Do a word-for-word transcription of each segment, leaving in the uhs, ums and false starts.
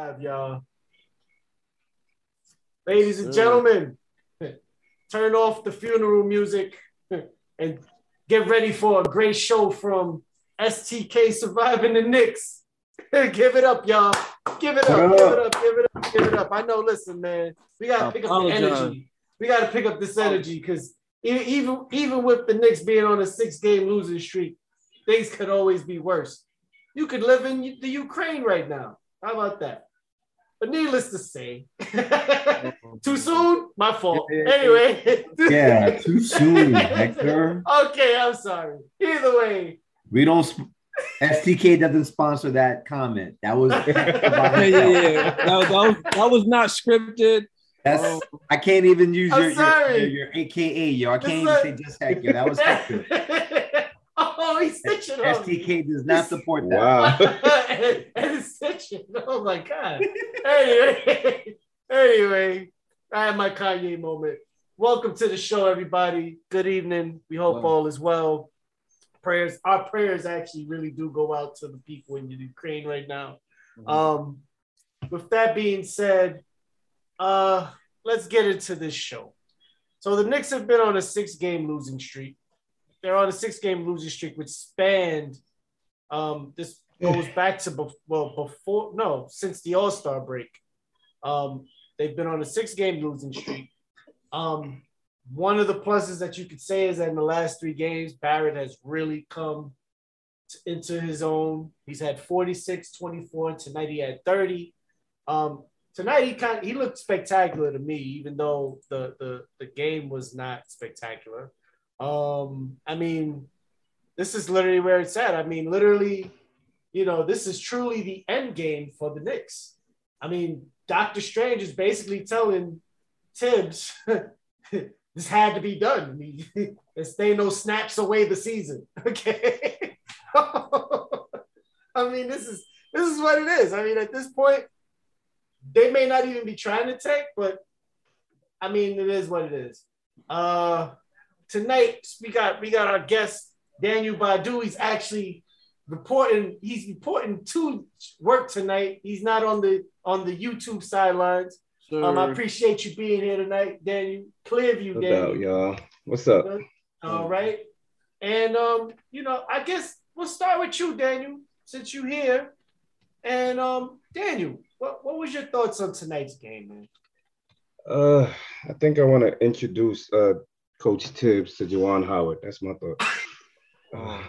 live, y'all. Ladies and Sure. gentlemen, turn off the funeral music and get ready for a great show from S T K Surviving the Knicks. Give it up, y'all. Give it up, give it up, give it up, give it up. I know, listen, man, we got to pick up the energy. We got to pick up this energy because even, even with the Knicks being on a six-game losing streak, things could always be worse. You could live in the Ukraine right now. How about that? But needless to say, too soon? My fault. Anyway. Yeah, too soon, Hector. Okay, I'm sorry. Either way. We don't, sp- S T K doesn't sponsor that comment. That was, yeah, yeah, yeah. That, was, that, was, that was not scripted. That's, um, I can't even use your, your, your, your A K A, yo. I can't even say just Hector. That was Hector. Oh, he's stitching on S T K does not support that. Wow. and, and he's stitching. Oh my God. Anyway, anyway, I had my Kanye moment. Welcome to the show, everybody. Good evening. We hope wow. all is well. Prayers, our prayers actually really do go out to the people in the Ukraine right now. Mm-hmm. Um, with that being said, uh, let's get into this show. So the Knicks have been on a six-game losing streak. They're on a six-game losing streak, which spanned. Um, this goes back to be- well before no since the All-Star break. Um, they've been on a six-game losing streak. Um, one of the pluses that you could say is that in the last three games, Barrett has really come t- into his own. He's had forty-six, twenty-four, and tonight he had thirty. Um, tonight he kind of, he looked spectacular to me, even though the the the game was not spectacular. Um, I mean, this is literally where it's at. I mean, literally, you know, this is truly the end game for the Knicks. I mean, Doctor Strange is basically telling Tibbs this had to be done. I mean, there's stay no snaps away the season. Okay. I mean, this is this is what it is. I mean, at this point, they may not even be trying to take, but I mean, it is what it is. Uh Tonight, we got we got our guest, Daniel Badu. He's actually reporting, he's reporting to work tonight. He's not on the on the YouTube sidelines. Sure. Um, I appreciate you being here tonight, Daniel. Clearview, no Daniel. doubt, y'all. What's up? All right. And um, you know, I guess we'll start with you, Daniel, since you're here. And um, Daniel, what, what was your thoughts on tonight's game, man? Uh, I think I want to introduce uh Coach Tibbs to Juwan Howard. That's my thought. Uh,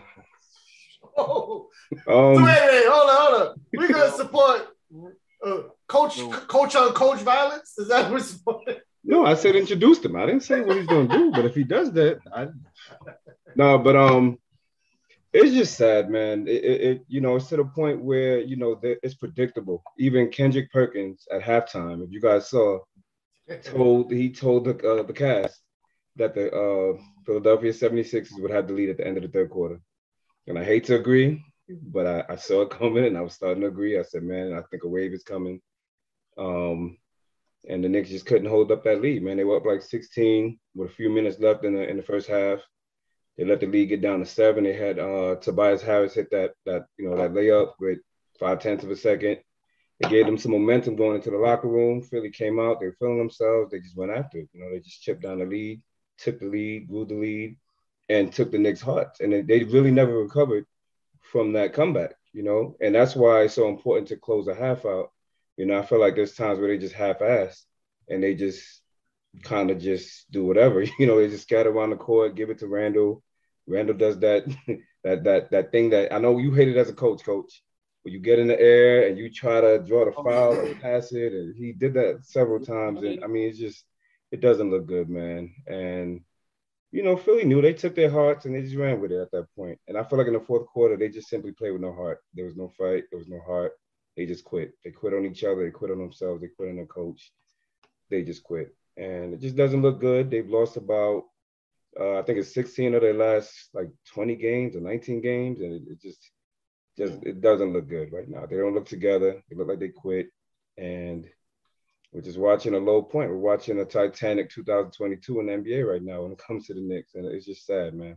oh. um, so wait, wait, hold on, hold on. We're gonna support uh, Coach no. Coach on Coach violence. Is that what we're supporting? No, I said introduce him. I didn't say what he's gonna do, but if he does that, I no. But um, it's just sad, man. It, it, it you know, it's to the point where you know it's predictable. Even Kendrick Perkins at halftime, if you guys saw, told he told the uh, the cast that the uh, Philadelphia seventy-sixers would have the lead at the end of the third quarter. And I hate to agree, but I, I saw it coming and I was starting to agree. I said, man, I think a wave is coming. Um, and the Knicks just couldn't hold up that lead, man. They were up like sixteen with a few minutes left in the in the first half. They let the lead get down to seven. They had uh, Tobias Harris hit that, that, you know, that layup with five-tenths of a second. It gave them some momentum going into the locker room. Philly came out. They were feeling themselves. They just went after it. You know, they just chipped down the lead. Took the lead, grew the lead, and took the Knicks' hearts. And they really never recovered from that comeback, you know? And that's why it's so important to close a half out. You know, I feel like there's times where they just half-ass and they just kind of just do whatever. You know, they just scatter around the court, give it to Randall. Randall does that, that, that, that thing that I know you hate it as a coach, coach. When you get in the air and you try to draw the foul or pass it, and he did that several times. And I mean, it's just, it doesn't look good, man. And, you know, Philly knew they took their hearts and they just ran with it at that point. And I feel like in the fourth quarter, they just simply played with no heart. There was no fight. There was no heart. They just quit. They quit on each other. They quit on themselves. They quit on their coach. They just quit. And it just doesn't look good. They've lost about, uh, I think it's sixteen of their last like twenty games or nineteen games. And it, it just, just, it doesn't look good right now. They don't look together. They look like they quit. And we're just watching a low point. We're watching a Titanic two thousand twenty-two in the N B A right now when it comes to the Knicks. And it's just sad, man.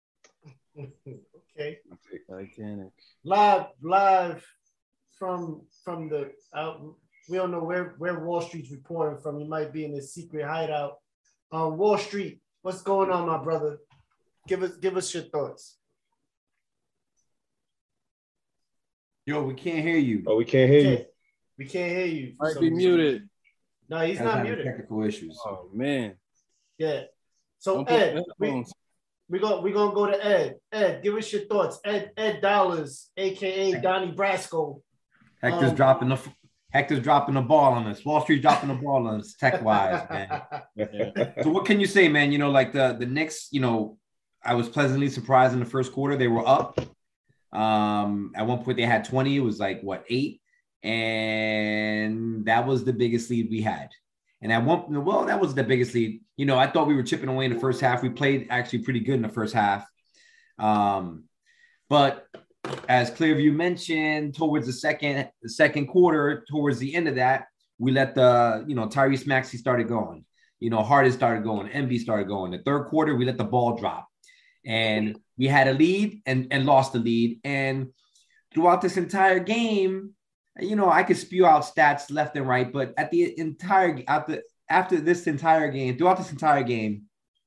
Okay. Titanic. Live, live from from the out We don't know where, where Wall Street's reporting from. He might be in his secret hideout. On Wall Street, what's going on, my brother? Give us give us your thoughts. Yo, we can't hear you. Oh, we can't hear can't, you. We can't hear you. Might be muted. No, he's Guys not muted. Technical issues. Oh man. Yeah. So Don't put Ed, we, headphones. we go we gonna go to Ed. Ed, give us your thoughts. Ed Ed Dollars, aka Donnie Brasco. Hector's Um, dropping the Hector's dropping the ball on us. Wall Street dropping the ball on us tech wise, man. Yeah. So what can you say, man? You know, like the the Knicks, you know, I was pleasantly surprised in the first quarter. They were up. Um, at one point they had twenty. It was like what, eight? And that was the biggest lead we had. And at one, well, that was the biggest lead. You know, I thought we were chipping away in the first half. We played actually pretty good in the first half. Um, but as Clearview mentioned, towards the second, the second quarter, towards the end of that, we let the, you know, Tyrese Maxey started going. You know, Harden started going, M B started going. The third quarter, we let the ball drop. And we had a lead and, and lost the lead. And throughout this entire game, you know, I could spew out stats left and right, but at the entire after after this entire game, throughout this entire game,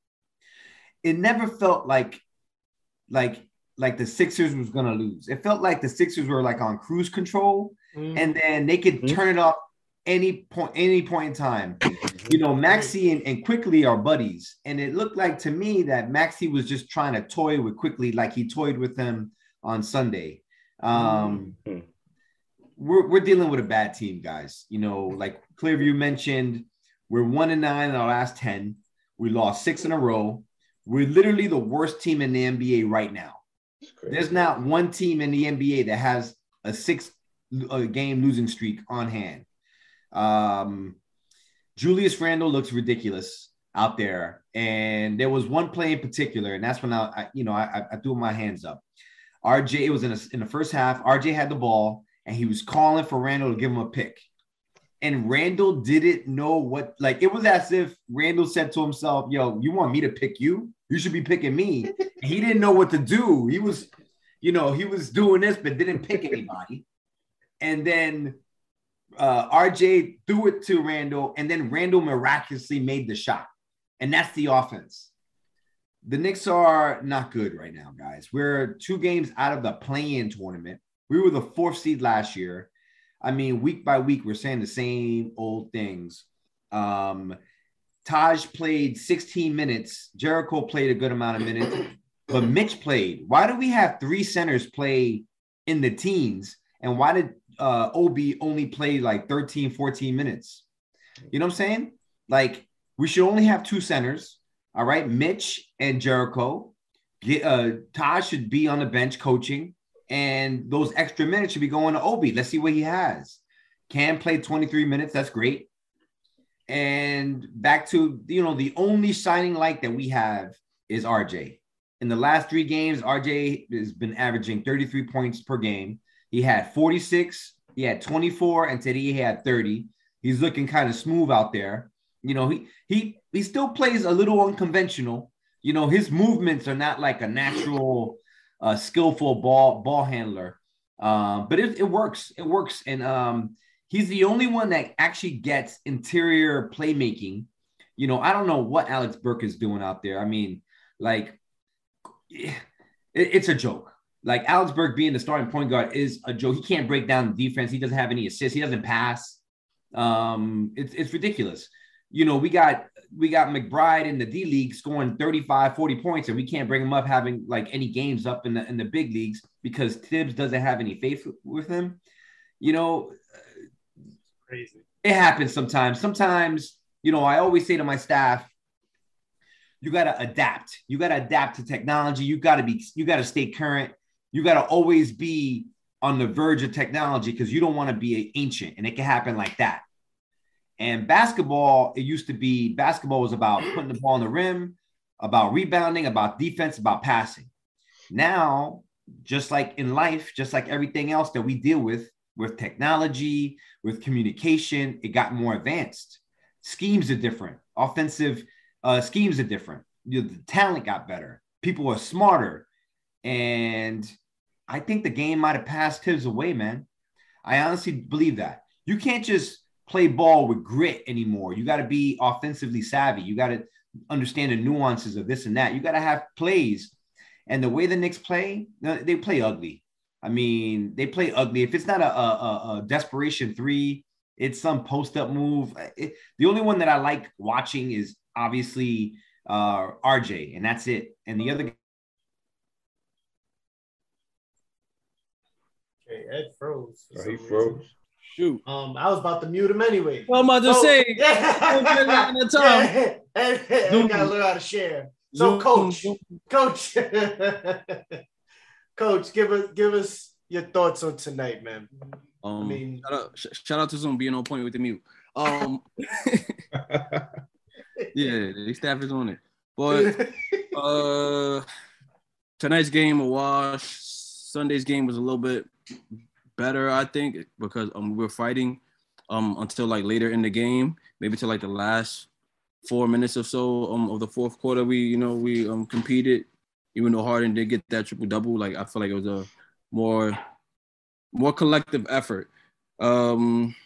it never felt like like like the Sixers was gonna lose. It felt like the Sixers were like on cruise control, mm-hmm. and then they could mm-hmm. turn it up any point any point in time. You know, Maxey and, and Quickly are buddies, and it looked like to me that Maxey was just trying to toy with Quickly like he toyed with him on Sunday. Um, mm-hmm. We're, we're dealing with a bad team, guys. You know, like Clearview mentioned, we're one and nine in our last ten. We lost six in a row. We're literally the worst team in the N B A right now. There's not one team in the N B A that has a six a game losing streak on hand. Um, Julius Randle looks ridiculous out there. And there was one play in particular, and that's when I, I you know, I, I threw my hands up. R J, it was in, a, in the first half. R J had the ball. And he was calling for Randle to give him a pick. And Randle didn't know what, like, it was as if Randle said to himself, yo, you want me to pick you? You should be picking me. And he didn't know what to do. He was, you know, he was doing this, but didn't pick anybody. And then uh, R J threw it to Randle, and then Randle miraculously made the shot. And that's the offense. The Knicks are not good right now, guys. We're two games out of the play-in tournament. We were the fourth seed last year. I mean, week by week, we're saying the same old things. Um, Taj played sixteen minutes. Jericho played a good amount of minutes, but Mitch played. Why do we have three centers play in the teens? And why did uh, Obi only play like thirteen, fourteen minutes? You know what I'm saying? Like, we should only have two centers. All right. Mitch and Jericho. Get, uh, Taj should be on the bench coaching. And those extra minutes should be going to Obi. Let's see what he has. Cam played twenty-three minutes. That's great. And back to, you know, the only shining light that we have is R J. In the last three games, R J has been averaging thirty-three points per game. He had forty-six, he had twenty-four, and today he had thirty. He's looking kind of smooth out there. You know, he he he still plays a little unconventional. You know, his movements are not like a natural a skillful ball ball handler, um, but it, it works. It works, and um, he's the only one that actually gets interior playmaking. You know, I don't know what Alex Burke is doing out there. I mean, like, it, it's a joke. Like, Alex Burke being the starting point guard is a joke. He can't break down the defense. He doesn't have any assists. He doesn't pass. Um, it's it's ridiculous. You know, we got we got McBride in the D League scoring thirty-five, forty points, and we can't bring him up having like any games up in the in the big leagues because Tibbs doesn't have any faith with him. You know, crazy. It happens sometimes. Sometimes, you know, I always say to my staff, you got to adapt. You got to adapt to technology. You got to be, you got to stay current. You got to always be on the verge of technology because you don't want to be ancient, and it can happen like that. And basketball, it used to be, basketball was about putting the ball on the rim, about rebounding, about defense, about passing. Now, just like in life, just like everything else that we deal with, with technology, with communication, it got more advanced. Schemes are different. Offensive uh, schemes are different. You know, the talent got better. People are smarter. And I think the game might have passed Tibbs away, man. I honestly believe that. You can't just play ball with grit anymore. You got to be offensively savvy. You got to understand the nuances of this and that. You got to have plays. And the way the Knicks play, they play ugly. I mean, they play ugly. If it's not a, a, a desperation three, it's some post-up move. It, the only one that I like watching is obviously uh, R J, and that's it. And the other. Okay, Ed froze. Oh, he froze. Shoot. Um, I was about to mute him anyway. Well, I'm about to So- say, yeah, the time. yeah. And, and gotta learn how to share. So, Zoom, coach, zoom. coach, coach, give us give us your thoughts on tonight, man. Um, I mean- shout out, sh- shout out to Zoom being on point with the mute. Um, yeah, the staff is on it. But uh, tonight's game a wash. Sunday's game was a little bit better, I think, because um, we were fighting um until like later in the game, maybe till like the last four minutes or so um, of the fourth quarter. We, you know, we um competed, even though Harden did get that triple double. Like I feel like it was a more more collective effort. Um,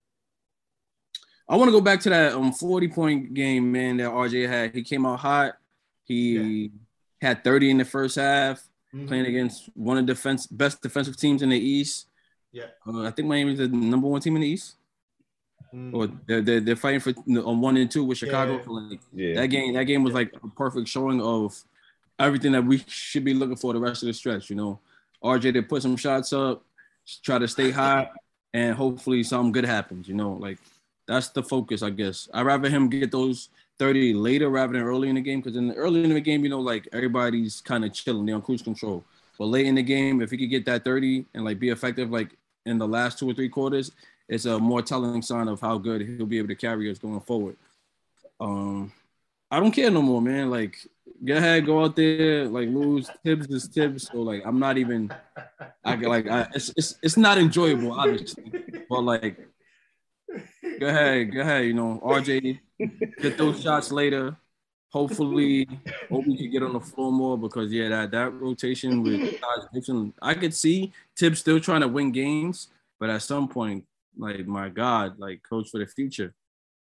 I want to go back to that um forty point game, man, that R J had. He came out hot. He yeah. had thirty in the first half, mm-hmm. playing against one of the defense best defensive teams in the East. Yeah, uh, I think Miami is the number one team in the East. Mm. Or they're, they're they're fighting for on one and two with Chicago. Yeah. For like yeah. that game, that game was like a perfect showing of everything that we should be looking for the rest of the stretch. You know, R J to put some shots up, try to stay hot, and hopefully something good happens. You know, like that's the focus, I guess. I'd rather him get those thirty later rather than early in the game, because in the early in the game, you know, like everybody's kind of chilling, they're on cruise control. But late in the game, if he could get that thirty and like be effective, like in the last two or three quarters, it's a more telling sign of how good he'll be able to carry us going forward. Um, I don't care no more, man. Like, go ahead, go out there, like lose. Tibbs is Tibbs, so like I'm not even. I like I, it's it's it's not enjoyable, obviously, but like, go ahead, go ahead. You know, R J, get those shots later. Hopefully, Obi can get on the floor more, because yeah, that that rotation with Taj Gibson, I could see Tibbs still trying to win games, but at some point, like, my God, like, coach for the future.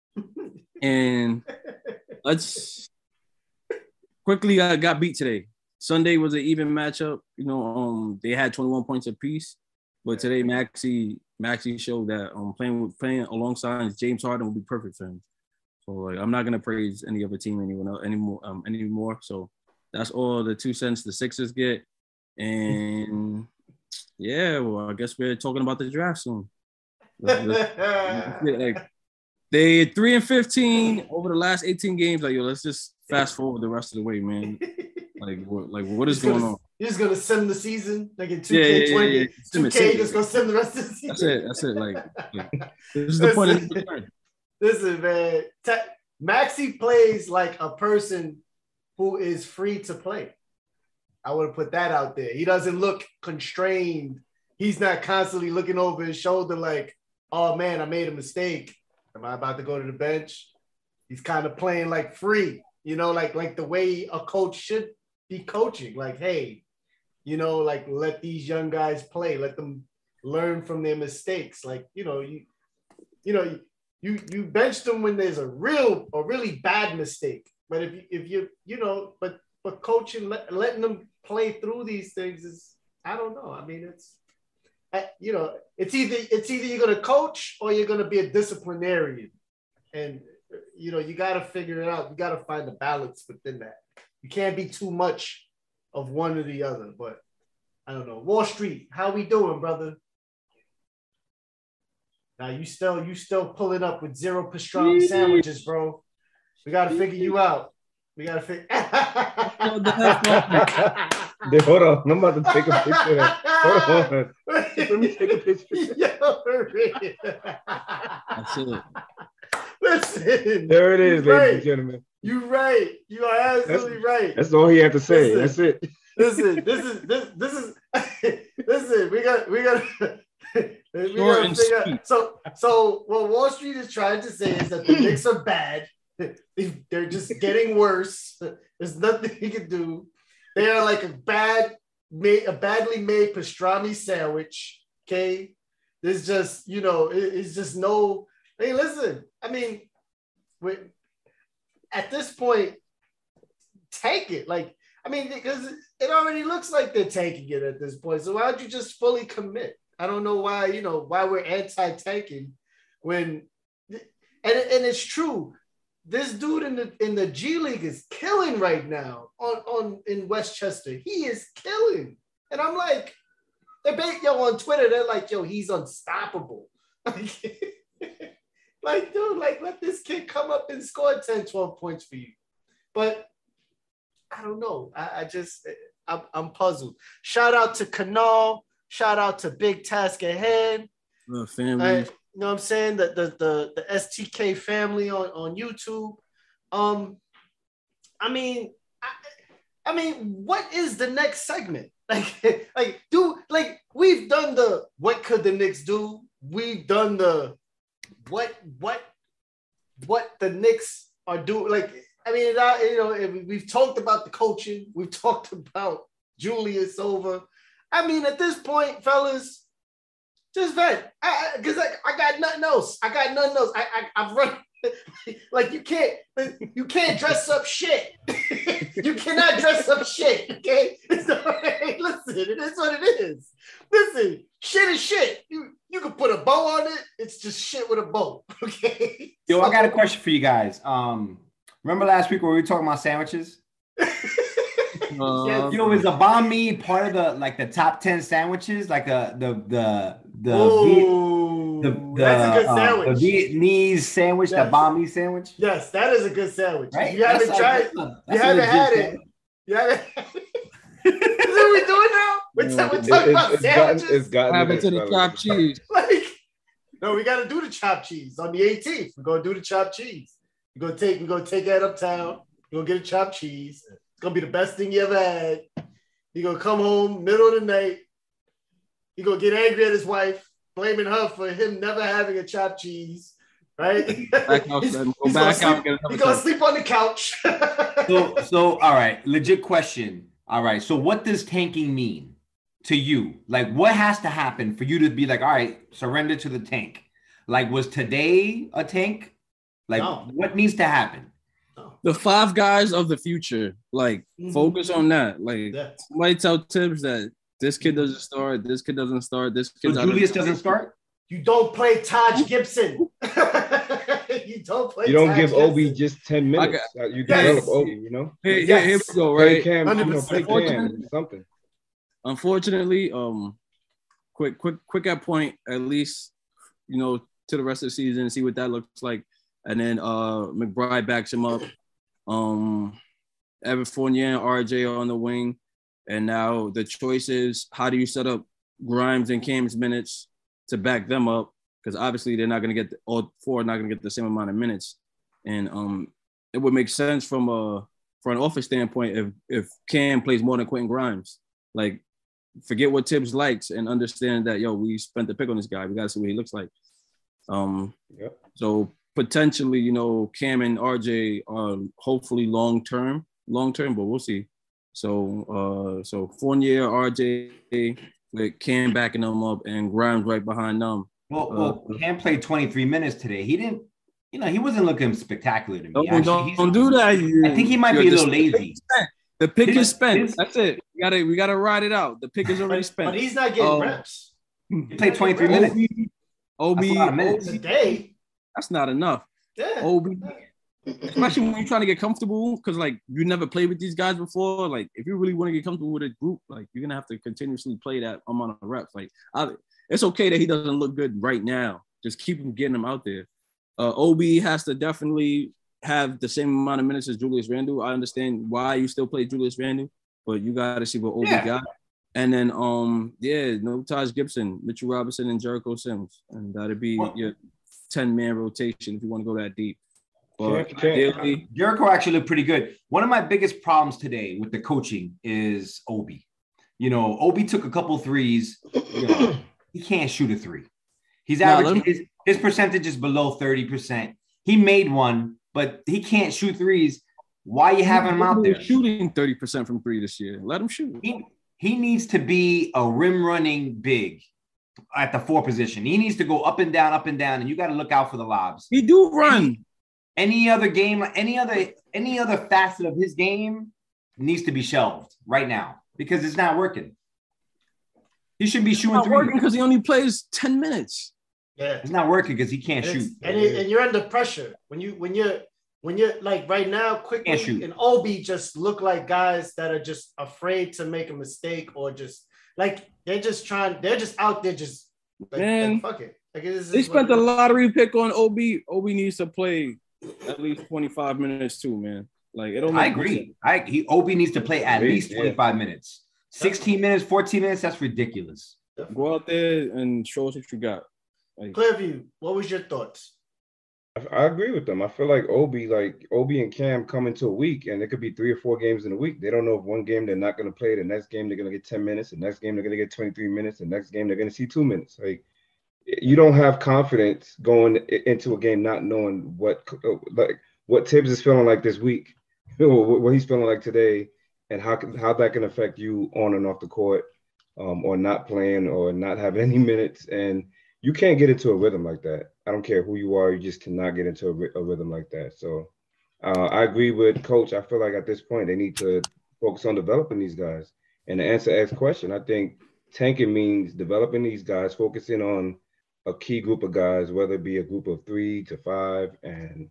And let's quickly, I got beat today. Sunday was an even matchup. You know, um, they had twenty-one points apiece, but today Maxey Maxey showed that um playing with playing alongside James Harden would be perfect for him. So like, I'm not gonna praise any other team anyone else anymore um anymore. So that's all the two cents the Sixers get. And yeah, well, I guess we're talking about the draft soon. Let's, let's, let's, like, they three and fifteen over the last eighteen games. Like, yo, let's just fast forward the rest of the way, man. Like, what, like, what is going gonna, on? You're just gonna sim the season, like in Yeah, yeah, two K twenty. yeah, yeah. Sim it, two K sim just it. gonna sim the rest of the season. That's it. That's it. Like, like this is the point of the time. Listen, man. Te- Maxey plays like a person who is free to play. I would have put that out there. He doesn't look constrained. He's not constantly looking over his shoulder like, oh man, I made a mistake. Am I about to go to the bench? He's kind of playing like free, you know, like like the way a coach should be coaching. Like, hey, you know, like let these young guys play. Let them learn from their mistakes. Like, you know, you, you know, you you, you bench them when there's a real a really bad mistake. But if you if you you know, but but coaching, let, letting them play through these things is, I don't know. I mean, it's, you know, it's either it's either you're gonna coach or you're gonna be a disciplinarian, and you know you got to figure it out. You got to find the balance within that. You can't be too much of one or the other. But I don't know. Wall Street, how we doing, brother? Now you still you still pulling up with zero pastrami sandwiches, bro. We got to figure you out. We got to figure. Dude, hold on, I'm about to take a picture of that. Hold on. Let me take a picture. That's it. Listen. There it is, ladies right. and gentlemen. You're right. You are absolutely that's, right. That's all he had to say. Listen, that's it. Listen, this is this this is listen, we got we got we Short got to figure out. So so what Wall Street is trying to say is that the Knicks are bad. They're just getting worse. There's nothing he can do. They are like a bad made a badly made pastrami sandwich. Okay. There's just, you know, it, it's just no I mean, listen. I mean, we at this point, take it. Like, I mean, because it already looks like they're taking it at this point. So why don't you just fully commit? I don't know why, you know, why we're anti-tanking when, and, and it's true. This dude in the in the G League is killing right now on, on in Westchester. He is killing. And I'm like, they're bait, yo, on Twitter, they're like, yo, he's unstoppable. Like, dude, like, let this kid come up and score ten, twelve points for you. But I don't know. I, I just, I'm, I'm puzzled. Shout out to Canal. Shout out to Big Task Ahead. Uh, family. I, you know what I'm saying? The, the, the, the S T K family on, on YouTube. Um, I mean, I, I mean, what is the next segment? Like, like, do, like, we've done the, what could the Knicks do? We've done the, what, what, what the Knicks are doing. Like, I mean, you know, we've talked about the coaching. We've talked about Julius over. I mean, at this point, fellas, just vent. Because I, I, I got nothing else. I got nothing else. I, I, I've run. Like, you can't, you can't dress up shit. You cannot dress up shit, okay? So, hey, listen, it is what it is. Listen, shit is shit. You, you can put a bow on it. It's just shit with a bow, okay? Yo, so, I got a question for you guys. Um, remember last week where we were talking about sandwiches? Uh, You know, is a banh mi part of the like the top ten sandwiches? Like a the the the Ooh, the, the, that's a good uh, sandwich. the Vietnamese sandwich, Yes. the banh mi sandwich. Yes, that is a good sandwich. Right? You haven't That's tried. like- that's a- You that's a haven't legit had it. sandwich. You haven't. Is that what we're doing now? We're, ta- we're It- talking it's, about it's gotten, sandwiches. it's gotten What happened to this, the fellas. chopped cheese? Like, no, we got to do the chopped cheese on the eighteenth. We're gonna do the chopped cheese. We're gonna take. We're gonna take that uptown. We're gonna get a chopped cheese. It's gonna be the best thing you ever had. You're gonna come home middle of the night. You're gonna get angry at his wife, blaming her for him never having a chopped cheese. Right? Back out, He's- go he's back gonna out, get sleep, another he's gonna cup. sleep on the couch. So, so all right, legit question. All right, so what does tanking mean to you? Like, what has to happen for you to be like, all right, surrender to the tank? Like, was today a tank? Like, No. what needs to happen? The five guys of the future, like, Mhm. focus on that. Like, Yeah. somebody tell Tibbs that this kid doesn't start, this kid doesn't start, this So kid's out of- Julius doesn't start? You don't play Taj Gibson. You don't play. You don't Taj give Gibson. Obi just ten minutes. Uh, You Yes. develop Obi, you know? Here, here, Yes. here we go, Play right? Cam, you know, play one hundred percent. Cam, something. Unfortunately, um, quick, quick, quick at point, at least, you know, to the rest of the season, see what that looks like. And then uh McBride backs him up. Um, Evan Fournier and R J are on the wing. And now the choice is, how do you set up Grimes and Cam's minutes to back them up? Because obviously they're not going to get, the, all four are not going to get the same amount of minutes. And um, it would make sense from a from an office standpoint if if Cam plays more than Quentin Grimes. Like, forget what Tibbs likes and understand that, yo, we spent the pick on this guy. We got to see what he looks like. Um, Yep. So potentially, you know, Cam and R J are hopefully long term, long term, but we'll see. So, uh, so Fournier, R J, with Cam backing them up, and Grimes right behind them. Well, Uh, well, Cam played twenty-three minutes today. He didn't, you know, he wasn't looking spectacular to me. Don't, Actually, don't, he's- don't do that. You, I think he might you're be a just- little lazy. The pick His- is spent. his- That's it. We gotta we gotta ride it out. The pick is already But, spent. but he's not getting Oh. reps He played twenty-three minutes. Obi, That's a lot of minutes. Obi, today. that's not enough. Yeah. Obi, especially when you're trying to get comfortable, because like you never played with these guys before. Like, if you really want to get comfortable with a group, like you're gonna have to continuously play that amount of reps. Like, I, it's okay that he doesn't look good right now. Just keep him getting him out there. Uh, Obi has to definitely have the same amount of minutes as Julius Randle. I understand why you still play Julius Randle, but you got to see what Obi Yeah. got. And then, um, yeah, no Taj Gibson, Mitchell Robinson, and Jericho Sims, and that'd be What? your ten-man rotation if you want to go that deep. But Can't- can't- ideally, Jericho actually looked pretty good. One of my biggest problems today with the coaching is Obi. You know, Obi took a couple threes. You know, he can't shoot a three. He's Nah, averaging let his, his percentage is below thirty percent. He made one, but he can't shoot threes. Why you having him out there? shooting thirty percent from three this year. Let him shoot. He, he needs to be a rim running big. at the four position. He needs to go up and down, up and down, and you got to look out for the lobs. He do run. Any, any other game, any other any other facet of his game needs to be shelved right now because it's not working. He should be shooting Not three. working because he only plays ten minutes. Yeah, It's not working because he can't and, shoot. and, it, and you're under pressure when you when you're when you're like right now, quickly Can't shoot. and Obi just look like guys that are just afraid to make a mistake or just like they're just trying. They're just out there just like, Man, like, fuck it. Like, this They is spent what the it is. lottery pick on Obi. Obi needs to play at least twenty-five minutes too, man. Like it don't. I make no agree. sense. I he Obi needs to play at Agreed, least yeah. twenty-five minutes. sixteen minutes, fourteen minutes, that's ridiculous. Go out there and show us what you got. Like, Clearview, what was your thoughts? I, I agree with them. I feel like Obi, like Obi and Cam come into a week, and it could be three or four games in a week. They don't know if one game they're not going to play, the next game they're going to get ten minutes, the next game they're going to get twenty-three minutes, the next game they're going to see two minutes. Like you don't have confidence going i- into a game not knowing what like what Tibbs is feeling like this week, or what he's feeling like today, and how can, how that can affect you on and off the court, um, or not playing or not having any minutes. And you can't get into a rhythm like that. I don't care who you are, you just cannot get into a, ry- a rhythm like that. So uh, I agree with Coach. I feel like at this point they need to focus on developing these guys. And to answer Ed's question, I think tanking means developing these guys, focusing on a key group of guys, whether it be a group of three to five, and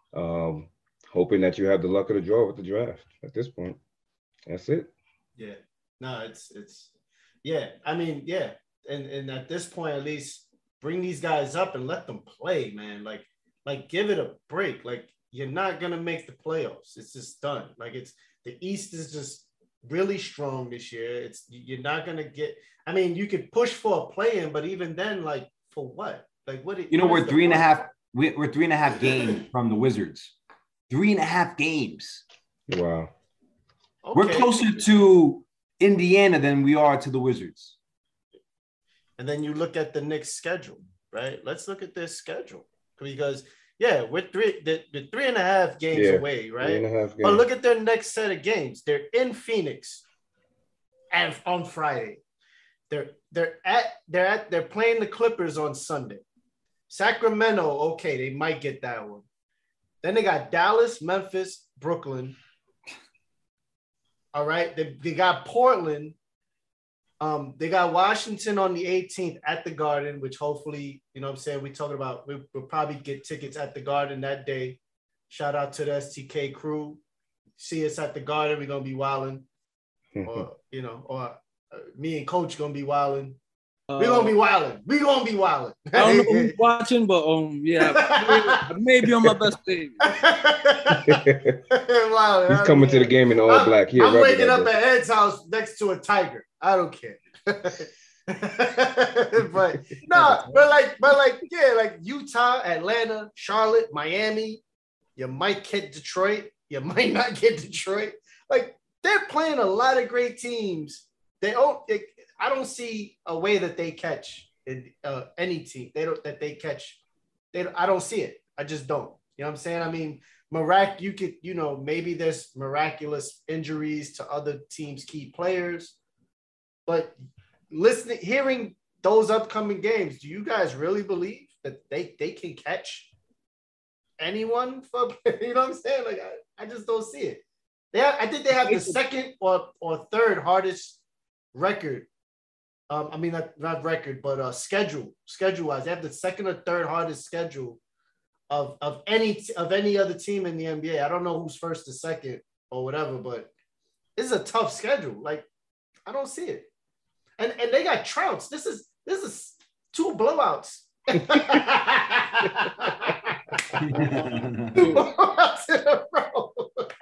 um, hoping that you have the luck of the draw with the draft at this point. That's it. Yeah, no, it's it's yeah. I mean, yeah, and and at this point, at least bring these guys up and let them play, man. Like like give it a break. Like you're not gonna make the playoffs. It's just done. Like it's the East is just really strong this year. It's you're not gonna get. I mean, you could push for a play-in, but even then, like for what? Like what? You know, what is we're the three and a point? half, we- we're three and a half games from the Wizards. Three and a half games. Wow. We're Okay. closer to Indiana than we are to the Wizards. And then you look at the Knicks schedule, right? Let's look at their schedule because yeah, we're three the, the three and a half games Yeah, away, Three right? and a half But games. look at their next set of games. They're in Phoenix and on Friday. They're they're at they're at they're playing the Clippers on Sunday. Sacramento, okay, they might get that one. Then they got Dallas, Memphis, Brooklyn. All right, they, they got Portland. Um, they got Washington on the eighteenth at the Garden, which hopefully, you know what I'm saying, we're talking about, we, we'll probably get tickets at the Garden that day. Shout out to the S T K crew. See us at the Garden. We're going to be wilding. Or, you know, or uh, me and Coach going to be wilding. uh, We're going to be wilding. We're going to be wilding. I don't know who's watching, but um, yeah, I may be on my best day. Wilding. He's coming to the game in all I'm, black. He a I'm rebel waking that up day. at Ed's house next to a tiger. I don't care. but no, but like, but like, yeah, like Utah, Atlanta, Charlotte, Miami. You might get Detroit. You might not get Detroit. Like they're playing a lot of great teams. They don't. They, I don't see a way that they catch in, uh, any team. They don't that they catch. They. I don't see it. I just don't. You know what I'm saying? I mean, mirac. You could. You know, maybe there's miraculous injuries to other teams' key players, but listening, hearing those upcoming games, do you guys really believe that they they can catch anyone? For you know what I'm saying? Like I, I just don't see it. They have, I think they have the second or or third hardest record. Um, I mean not, not record, but uh, schedule schedule wise, they have the second or third hardest schedule of of any of any other team in the N B A. I don't know who's first or second or whatever, but this is a tough schedule. Like I don't see it. And and they got Trouts. This is this is two blowouts. Two blowouts in a row.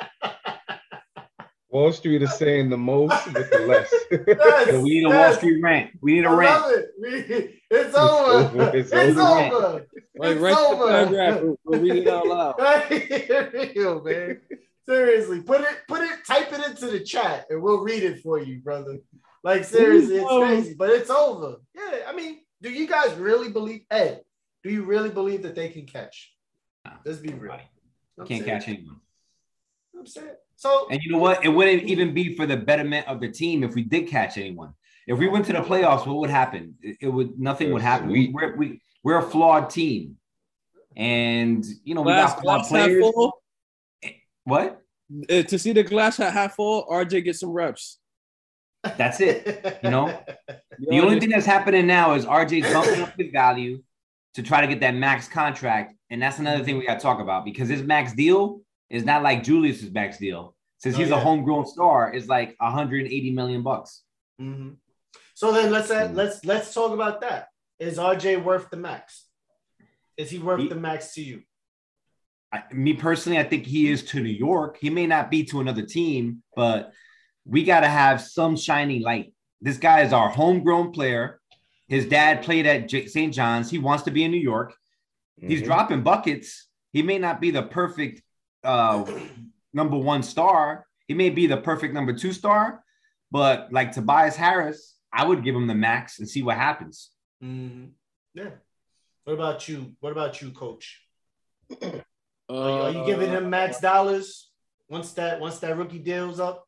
Wall Street is saying the most with the less. Yes, So we need a yes. Wall Street rant. We need a I rant. love it. We, it's over. over. It's, It's over. over. Like, It's write the over. paragraph. We'll, we'll read it out loud. Real, man. Seriously, put it, put it, type it into the chat, and we'll read it for you, brother. Like seriously, it's crazy, but it's over. Yeah, I mean, do you guys really believe, Ed? Do you really believe that they can catch? No. Let's be real. Nobody. I'm Can't saying. catch anyone. You know what I'm saying. So And you know what? It wouldn't even be for the betterment of the team if we did catch anyone. If we went to the playoffs, what would happen? It, it would nothing would happen. Sweet. We're we we're a flawed team, and you know we Glass, got flawed glass half players. full. What? Uh, to see the glass half full, R J get some reps. That's it. You know, You the know, only just- thing that's happening now is R J's bumping up his value to try to get that max contract, and that's another thing we got to talk about because his max deal is not like Julius's max deal. Since he's Oh, yeah. a homegrown star, is like one hundred eighty million bucks. Mm-hmm. So then let's add, let's let's talk about that. Is R J worth the max? Is he worth He- the max to you? I, me personally, I think he is to New York. He may not be to another team, but we got to have some shining light. This guy is our homegrown player. His dad played at J- Saint John's. He wants to be in New York. He's Mhm. dropping buckets. He may not be the perfect uh, number one star. He may be the perfect number two star, but like Tobias Harris, I would give him the max and see what happens. Mm-hmm. Yeah. What about you? What about you, Coach? uh, Are you, are you giving him max dollars once that once that rookie deal's up?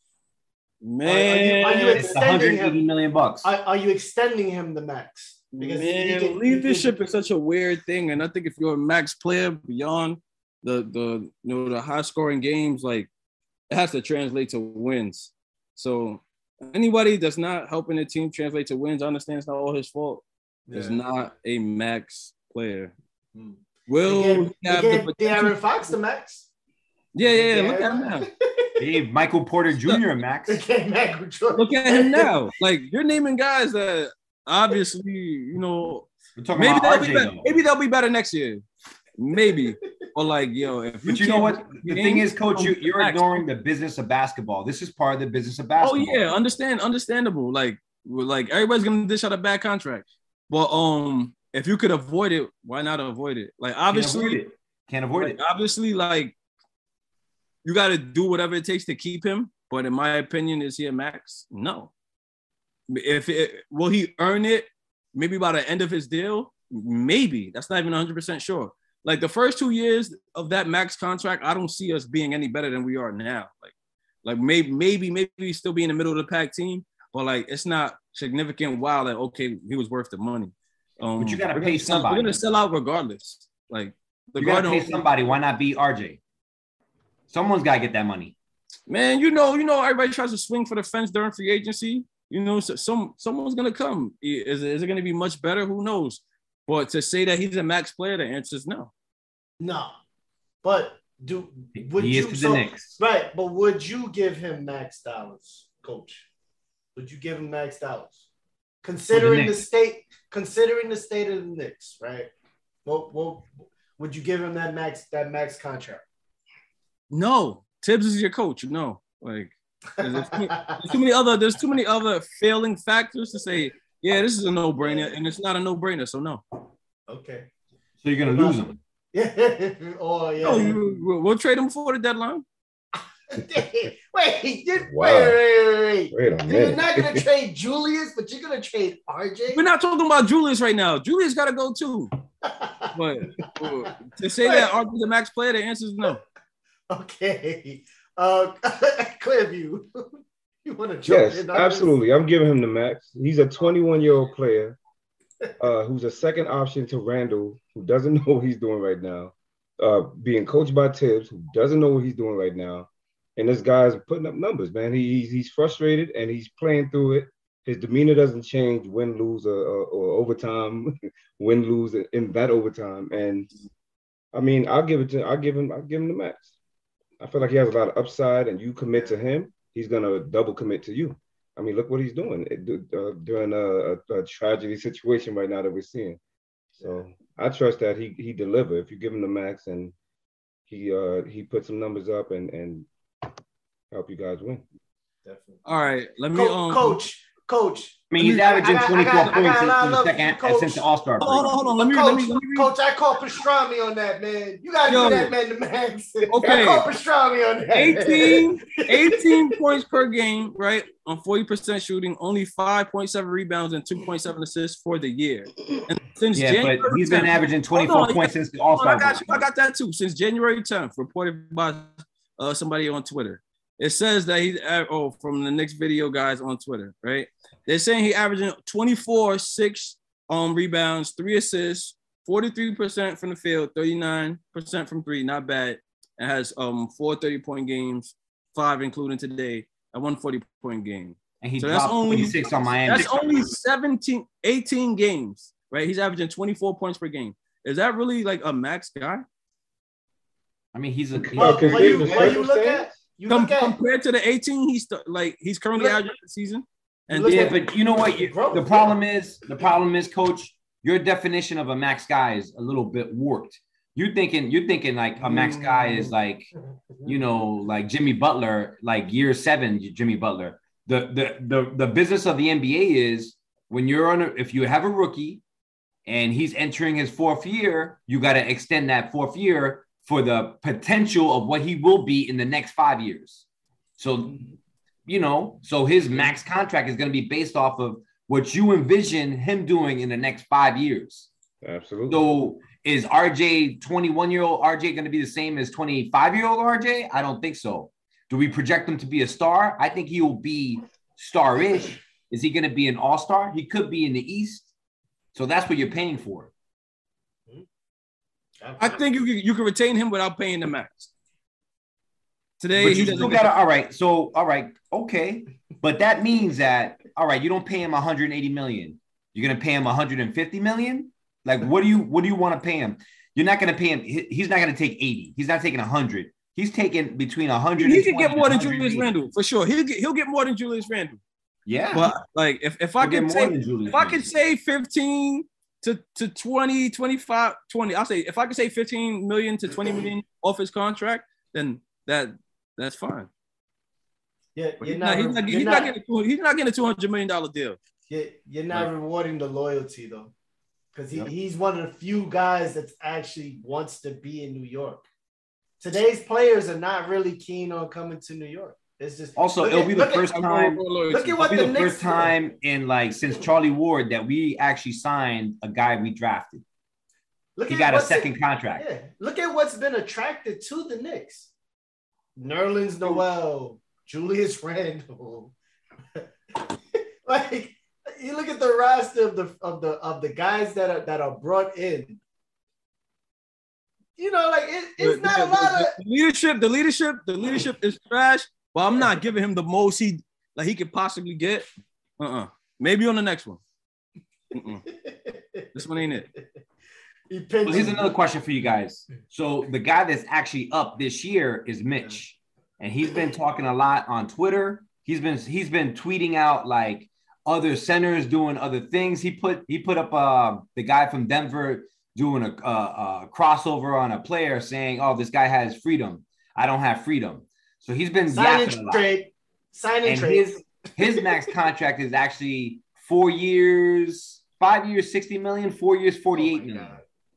Man, Are you It's extending one hundred eighty him? million bucks. Are, are you extending him the max? Because he man, can- he leadership can- is such a weird thing, and I think if you're a max player beyond the the you know the high scoring games, like it has to translate to wins. So anybody that's not helping the team translate to wins, I understand it's not all his fault. Is Yeah. not a max player. Hmm. Will They he gave, they have gave the De'Aaron potential? Fox the max. Yeah, yeah, yeah. They Look at him gave- now. They gave Michael Porter Junior a max. They gave Michael Jordan. Look at him now. Like you're naming guys that obviously, you know, We're talking maybe about they'll R be J better. though. Maybe they'll be better next year. Maybe. Or like, yo, if But you know can't what? win The games, thing is, Coach, you, you're max. ignoring the business of basketball. This is part of the business of Oh basketball. yeah, understand, understandable. Like, we're like everybody's gonna dish out a bad contract, but um, if you could avoid it, why not avoid it? Like, Can't avoid obviously, it. Can't avoid like, it. obviously, like you got to do whatever it takes to keep him. But in my opinion, is he a max? No. If it will he earn it, maybe by the end of his deal, maybe. That's not even one hundred percent sure. Like the first two years of that max contract, I don't see us being any better than we are now. Like, like maybe, maybe, maybe still be in the middle of the pack team, but like it's not significant. Wow, that okay, he was worth the money. Um, But you gotta we're pay gonna sell- somebody. We're gonna sell out regardless. Like the You gotta Garden, pay somebody. Why not be R J? Someone's gotta get that money. man. You know, you know, everybody tries to swing for the fence during free agency. You know, so some someone's gonna come. Is, is it gonna be much better? Who knows? But to say that he's a max player, the answer is no. No, but do would He is you to the so, Knicks. right? But would you give him max dollars, Coach? Would you give him max dollars, considering the, Knicks. state, considering the state of the Knicks, right? Well, well, would you give him that max that max contract? No, Tibbs is your coach. No, like there's, there's too many, there's too many other there's too many other failing factors to say. Yeah, this is a no brainer, and it's not a no brainer. So no. Okay. So you're gonna lose him. Yeah. Oh yeah. No, you, we'll, we'll trade him before the deadline. wait, you, Wow. wait, wait, wait, Wait a wait. You're minute. not gonna trade Julius, but you're gonna trade R J. We're not talking about Julius right now. Julius got to go too. But uh, to say that Arthur's a max player, the answer is no. Okay. Uh, Clearview, you want to jump Yes, in on this? absolutely. I'm giving him the max. He's a twenty-one-year-old player uh, who's a second option to Randall, who doesn't know what he's doing right now, uh, being coached by Tibbs, who doesn't know what he's doing right now. And this guy's putting up numbers, man. He, he's, he's frustrated, and he's playing through it. His demeanor doesn't change, win, lose, or, or, or overtime, win, lose in that overtime. And I mean, I'll give it to, I'll give him, I'll give him the max. I feel like he has a lot of upside, and you commit to him, he's gonna double commit to you. I mean, look what he's doing uh, during a, a, a tragedy situation right now that we're seeing. So I trust that he he deliver. If you give him the max and he uh he put some numbers up and and help you guys win. Definitely. All right, let me Co- um. coach, coach. I mean, he's I- I averaging got- I twenty-four got- I points got a lot in of the love second for you, since the Coach. All-Star break. Hold on, hold on. Let me coach, let me let me read. coach, I call pastrami on that, man. You gotta Yo. give that man the max. Okay. I call pastrami on that. eighteen, eighteen points per game, right? On forty percent shooting, only five point seven rebounds and two point seven assists for the year. And since Yeah, January but he's been tenth, averaging twenty-four Hold on, points since the hold on, All-Star I got break. you. I got that too. Since January tenth, reported by uh, somebody on Twitter. it says that he's oh from the next video guys on Twitter, right? They're saying he averaging twenty-four, six um rebounds, three assists, forty-three percent from the field, thirty-nine percent from three, not bad. It has um four thirty-point games, five including today, and one forty-point game. And he so dropped that's only twenty-six on Miami. That's only seventeen, eighteen games, right? He's averaging twenty-four points per game. Is that really like a max guy? I mean, he's a he's Well, a, when you, when you look at you Com- look at compared to the eighteen, he's st- like he's currently look, averaging the season. And yeah, at, but you know what? You, the problem is, the problem is, Coach, your definition of a max guy is a little bit warped. You're thinking, you're thinking like a max guy is like, you know, like Jimmy Butler, like year seven, Jimmy Butler. The the the the business of the N B A is when you're on a, if you have a rookie and he's entering his fourth year, you got to extend that fourth year for the potential of what he will be in the next five years. So, you know, so his max contract is going to be based off of what you envision him doing in the next five years. Absolutely. So is R J twenty-one-year-old R J going to be the same as twenty-five-year-old R J? I don't think so. Do we project him to be a star? I think he will be star-ish. Is he going to be an all-star? He could be in the East. So that's what you're paying for. I think you can, you can retain him without paying the max. Today, but he you doesn't still got to, all right. So, all right. Okay. But that means that, all right, you don't pay him one hundred eighty million. You're going to pay him one hundred fifty million. Like, what do you, what do you want to pay him? You're not going to pay him. He's not going to take eighty. He's not taking one hundred. He's taking between one hundred. He can get more than Julius Randle for sure. He'll get, he'll get more than Julius Randle. Yeah. But like, if, if I could say, if I could say fifteen to, to twenty, twenty-five, twenty, I'll say, if I could say fifteen million to twenty million off his contract, then that, that's fine. Yeah, you're he's not, not, he's not, you're he's not, not getting a, he's not getting a two hundred million dollars deal. You're, you're not right. rewarding the loyalty though. Because he, yep. he's one of the few guys that actually wants to be in New York. Today's players are not really keen on coming to New York. It's just also it'll at, be the first at, time. Look at what it'll be the, the first time in like since Charlie Ward that we actually signed a guy we drafted. Look he got a second it, contract. Yeah. Look at what's been attracted to the Knicks. Nerlens Noel, Julius Randle. Like you look at the roster of the of the of the guys that are that are brought in. You know, like it, it's the, not the, a lot the, of the leadership. The leadership, the leadership is trash. But I'm not giving him the most he like he could possibly get. Uh-uh. Maybe on the next one. Mm-mm. This one ain't it. He well, here's another question for you guys. So the guy that's actually up this year is Mitch, and he's been talking a lot on Twitter. He's been he's been tweeting out like other centers doing other things. He put he put up uh, the guy from Denver doing a, a, a crossover on a player saying, "Oh, this guy has freedom. I don't have freedom." So he's been sign yapping and a lot. trade, sign and, and trade. His his max contract is actually four years, five years, sixty million, four years, forty-eight oh million. God.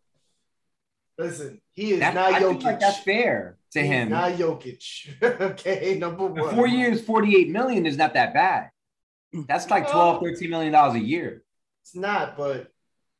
Listen, he is that's, not I Jokic. Feel like that's fair to He's him. Not Jokic. Okay, number one. Four years, forty-eight million is not that bad. That's like twelve, thirteen million dollars a year. It's not, but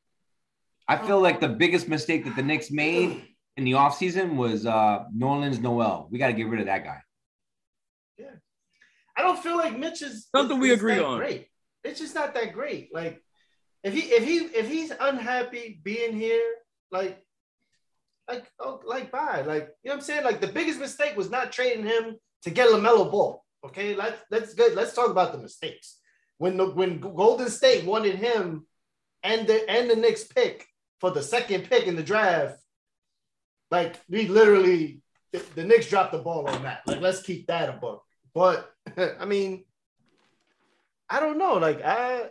I feel like the biggest mistake that the Knicks made in the offseason was uh Nerlens Noel. We got to get rid of that guy. Yeah. I don't feel like Mitch is something is, we is agree on. Great. It's just not that great. Like if he if he if he's unhappy being here, like like oh, like bye. Like you know what I'm saying? Like the biggest mistake was not trading him to get LaMelo Ball. Okay, let's let's good. Let's talk about the mistakes. When the when Golden State wanted him and the and the Knicks pick for the second pick in the draft, like we literally the, the Knicks dropped the ball on that. Like let's keep that a book. But I mean, I don't know. Like I,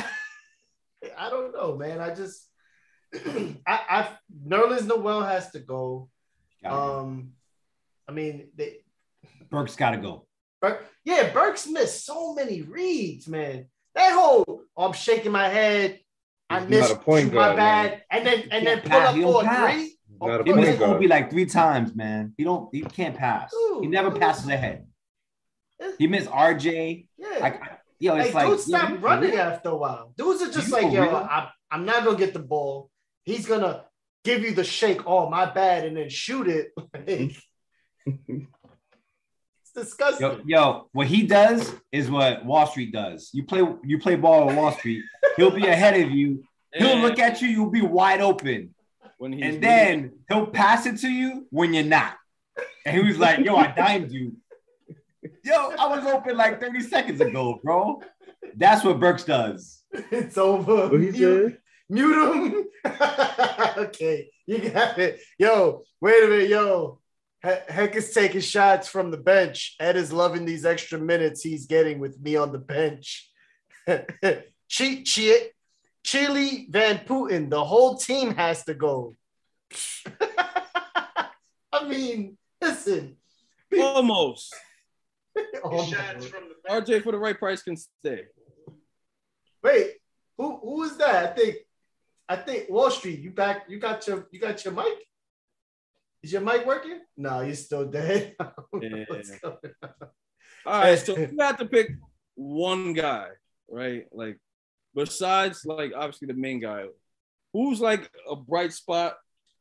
I don't know, man. I just, I, I Nerlens Noel has to go. Um, I mean, they, Burks got to go. Burke, yeah, Burks missed so many reads, man. That whole, oh, I'm shaking my head. I He's missed not a point my guard, bad, man. and then and then He pull can't up pass. for He a don't three. Not a He point missed guard. Kobe like three times, man. He don't. He can't pass. Dude, he never dude. passes ahead. He missed R J. Yeah. I, yo, it's Hey, like dudes stop yo, running real? after a while. Dudes are just You like, for yo, real? I'm, I'm not gonna get the ball. He's gonna give you the shake. Oh, my bad, and then shoot it. Like, disgusting. Yo, yo, what he does is what Wall Street does. You play, you play ball on Wall Street. He'll be ahead of you. He'll look at you. You'll be wide open, when he's and then moving. He'll pass it to you when you're not. And he was like, "Yo, I dimed you. Yo, I was open like thirty seconds ago, bro." That's what Burks does. It's over. What he said? Mute him. Okay, you got it. Yo, wait a minute, yo. Heck is taking shots from the bench. Ed is loving these extra minutes he's getting with me on the bench. Che- che- Chile Van Putin, the whole team has to go. I mean, listen. Almost. Almost. R J for the right price can stay. Wait, who who is that? I think I think Wall Street. You back? You got your you got your mic? Is your mic working? No, you're still dead. Yeah. All right, so you have to pick one guy, right? Like, besides, like, obviously the main guy, who's like a bright spot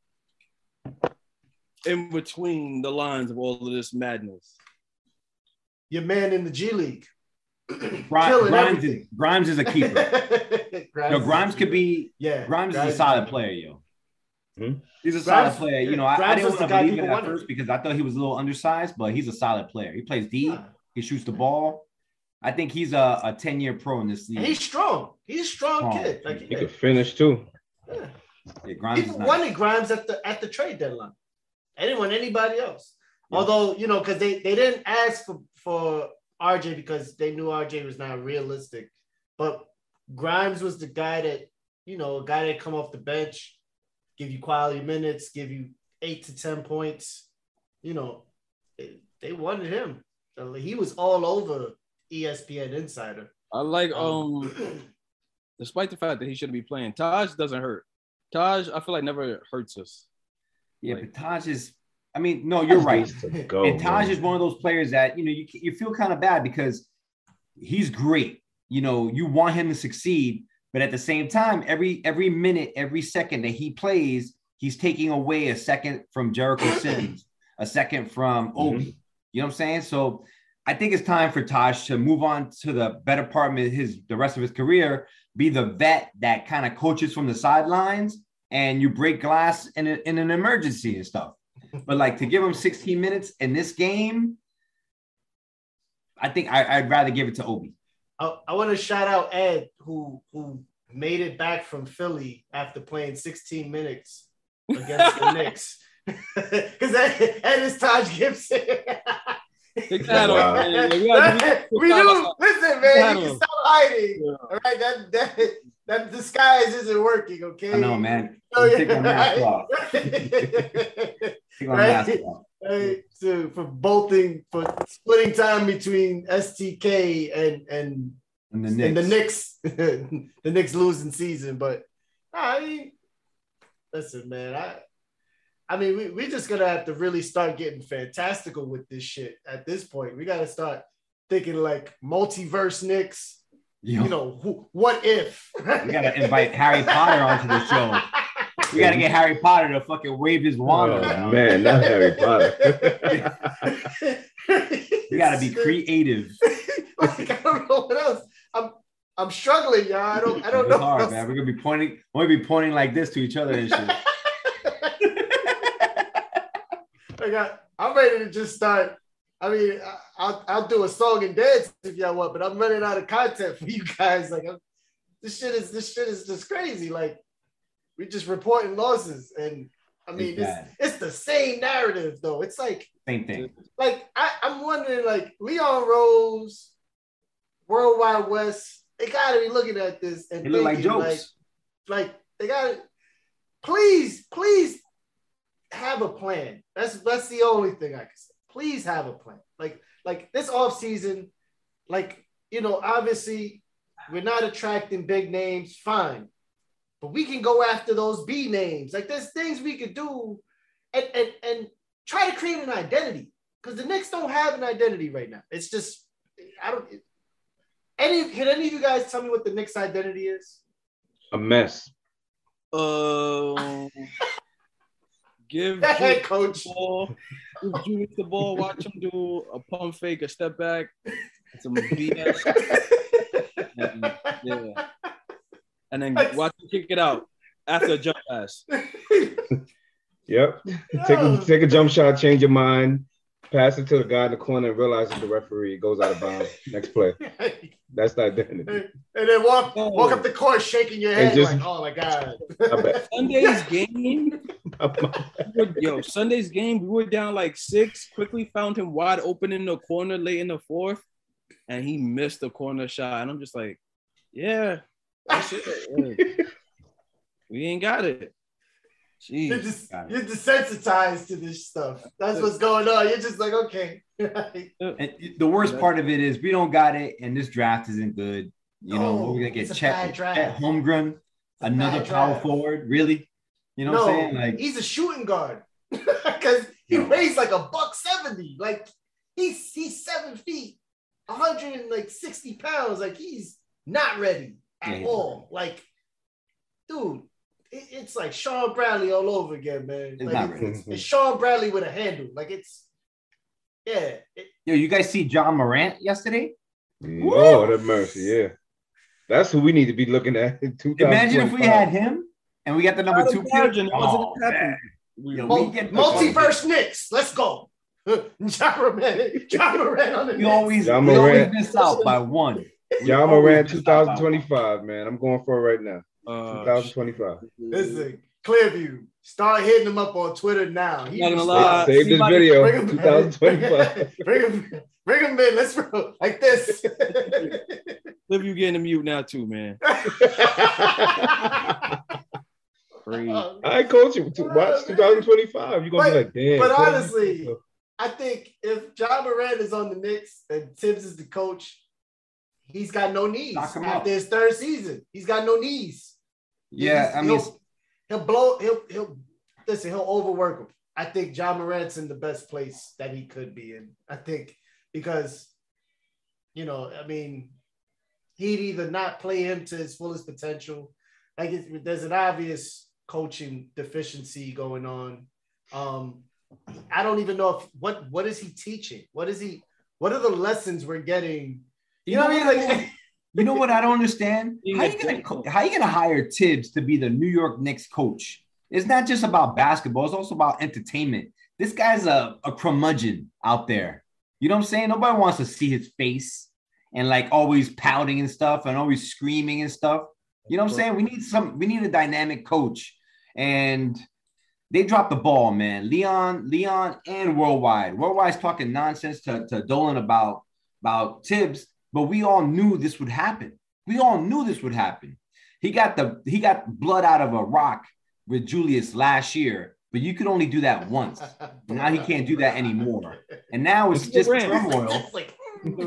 in between the lines of all of this madness? Your man in the G League. Grimes, Grimes, is, Grimes is a keeper. Grimes, yo, Grimes could be. Yeah, Grimes, Grimes is a solid player, yo. Hmm? He's a Grimes, solid player. You know, I, I didn't want to believe it at first it. because I thought he was a little undersized, but he's a solid player. He plays D. Yeah. He shoots the ball. I think he's a, a ten-year pro in this league. And he's strong. He's a strong, strong. kid. Like, he yeah. could finish too. Yeah. Yeah, Grimes People nice. wanted Grimes at the at the trade deadline. They didn't want anybody else. Yeah. Although, you know, because they, they didn't ask for, for R J because they knew R J was not realistic. But Grimes was the guy that, you know, a guy that come off the bench, give you quality minutes, give you eight to ten points. You know, they, they wanted him. He was all over E S P N Insider. I like, um, despite the fact that he shouldn't be playing, Taj doesn't hurt. Taj, I feel like never hurts us. Yeah, like, but Taj is, I mean, no, you're right. Go, and Taj man. is one of those players that, you know, you, you feel kind of bad because he's great. You know, you want him to succeed, but at the same time, every every minute, every second that he plays, he's taking away a second from Jericho Sims, a second from Obi. Mm-hmm. You know what I'm saying? So I think it's time for Taj to move on to the better part of his the rest of his career, be the vet that kind of coaches from the sidelines, and you break glass in, a, in an emergency and stuff. But like to give him sixteen minutes in this game, I think I, I'd rather give it to Obi. I, I want to shout out Ed, who who made it back from Philly after playing sixteen minutes against the Knicks. Because Ed, Ed is Taj Gibson. Wow. We knew. Listen, man, you can stop hiding. Yeah. All right, that that that disguise isn't working. Okay. I know, man. Oh, yeah. Take my mask off. Take my right? mask off. Right. So for bolting, for splitting time between S T K and and and the Knicks, and the Knicks, the Knicks losing season. But I mean, listen, man, I. I mean, we, we're just going to have to really start getting fantastical with this shit at this point. We got to start thinking like multiverse Knicks, Yo. you know, wh- what if? We got to invite Harry Potter onto the show. We got to get Harry Potter to fucking wave his wand oh, around. Man, not Harry Potter. We got to be creative. Like, I don't know what else. I'm I'm struggling, y'all. I don't, I don't it's know. Hard, man. We're going to be pointing, we're going to be pointing like this to each other and shit. I got, I'm ready to just start. I mean, I'll I'll do a song and dance if y'all want, but I'm running out of content for you guys. Like, I'm, this shit is this shit is just crazy. Like, we're just reporting losses, and I mean, it's it's, it's the same narrative though. It's like same thing. Like I, I'm wondering, like Leon Rose, World Wide West, they gotta be looking at this and they look like jokes. Like, like they gotta, please, please. have a plan. That's that's the only thing I can say. Please have a plan. Like like this off season, like you know, obviously we're not attracting big names, fine, but we can go after those B names. Like there's things we could do, and and and try to create an identity because the Knicks don't have an identity right now. It's just I don't. Any can any of you guys tell me what the Knicks' identity is? A mess. Uh, Give Hey, Julius coach. the ball. Give Julius the ball. Watch him do a pump fake, a step back, some B S, and, yeah. and then watch him kick it out after a jump pass. Yep. Take a take a jump shot, change your mind, pass it to the guy in the corner, and realize it's the referee. It goes out of bounds. Next play. That's the identity. And then walk Oh. walk up the court shaking your head just- like, oh my God. Sunday's game, yo, Sunday's game, we were down like six. Quickly found him wide open in the corner late in the fourth, and he missed the corner shot. And I'm just like, yeah, that's it. Yeah. We ain't got it. You're, Jeez. just, Got it. you're desensitized to this stuff. That's what's going on. You're just like, okay. And the worst part of it is we don't got it, and this draft isn't good. You know, No, we're gonna get it's a Chet, bad draft. Chet Holmgren, a another bad power draft. forward. Really? You know no, what I'm saying? Like, he's a shooting guard because he No. weighs like a buck seventy. Like he's he's seven feet, one hundred like sixty pounds. Like he's not ready at Yeah, he's all. Like, dude, it, it's like Sean Bradley all over again, man. It's Like, not it's, ready. it's, it's Sean Bradley with a handle. Like it's yeah. It, yo, you guys see John Morant yesterday? Lord have mercy, yeah. That's who we need to be looking at in two thousand twenty-five. Imagine if we had him and we got the number two pick. Imagine, it wasn't Oh, happening. man. Yo, Mul- we get the- multiverse Knicks. Let's go. John Morant, John Morant on the We Knicks. always, John we always Morant. miss out by one. We John always Morant miss out by twenty twenty-five, man. I'm going for it right now. Uh, twenty twenty-five. Listen, Clearview, start hitting him up on Twitter now. He Not gonna was- lie. Save this somebody- video. Bring him, twenty twenty-five. bring him, bring him in. Let's roll like this. Liv, you getting a mute now too, man. Crazy. All right, coach. you- Watch twenty twenty-five. You're gonna be like, damn. But coach. honestly, I think if John Morant is on the Knicks and Tibbs is the coach, he's got no knees Knock him after out. his third season. He's got no knees. Yeah, He's- I mean, he'll, he'll blow. He'll he'll listen. He'll overwork him. I think John Morant's in the best place that he could be in. I think because, you know, I mean, he'd either not play him to his fullest potential. Like it, there's an obvious coaching deficiency going on. Um, I don't even know if what what is he teaching? What is he? What are the lessons we're getting? You know what I mean? Like, you know what I don't understand? Being How a you gonna coach. co- how you gonna hire Tibbs to be the New York Knicks coach? It's not just about basketball, it's also about entertainment. This guy's a, a curmudgeon out there. You know what I'm saying? Nobody wants to see his face and like always pouting and stuff and always screaming and stuff. You know what I'm saying? We need some, we need a dynamic coach. And they dropped the ball, man. Leon, Leon, and Worldwide. Worldwide's talking nonsense to, to Dolan about, about Tibbs, but we all knew this would happen. We all knew this would happen. He got the he got blood out of a rock with Julius last year, but you could only do that once. Now he can't do that anymore. And now it's just turmoil. It's like,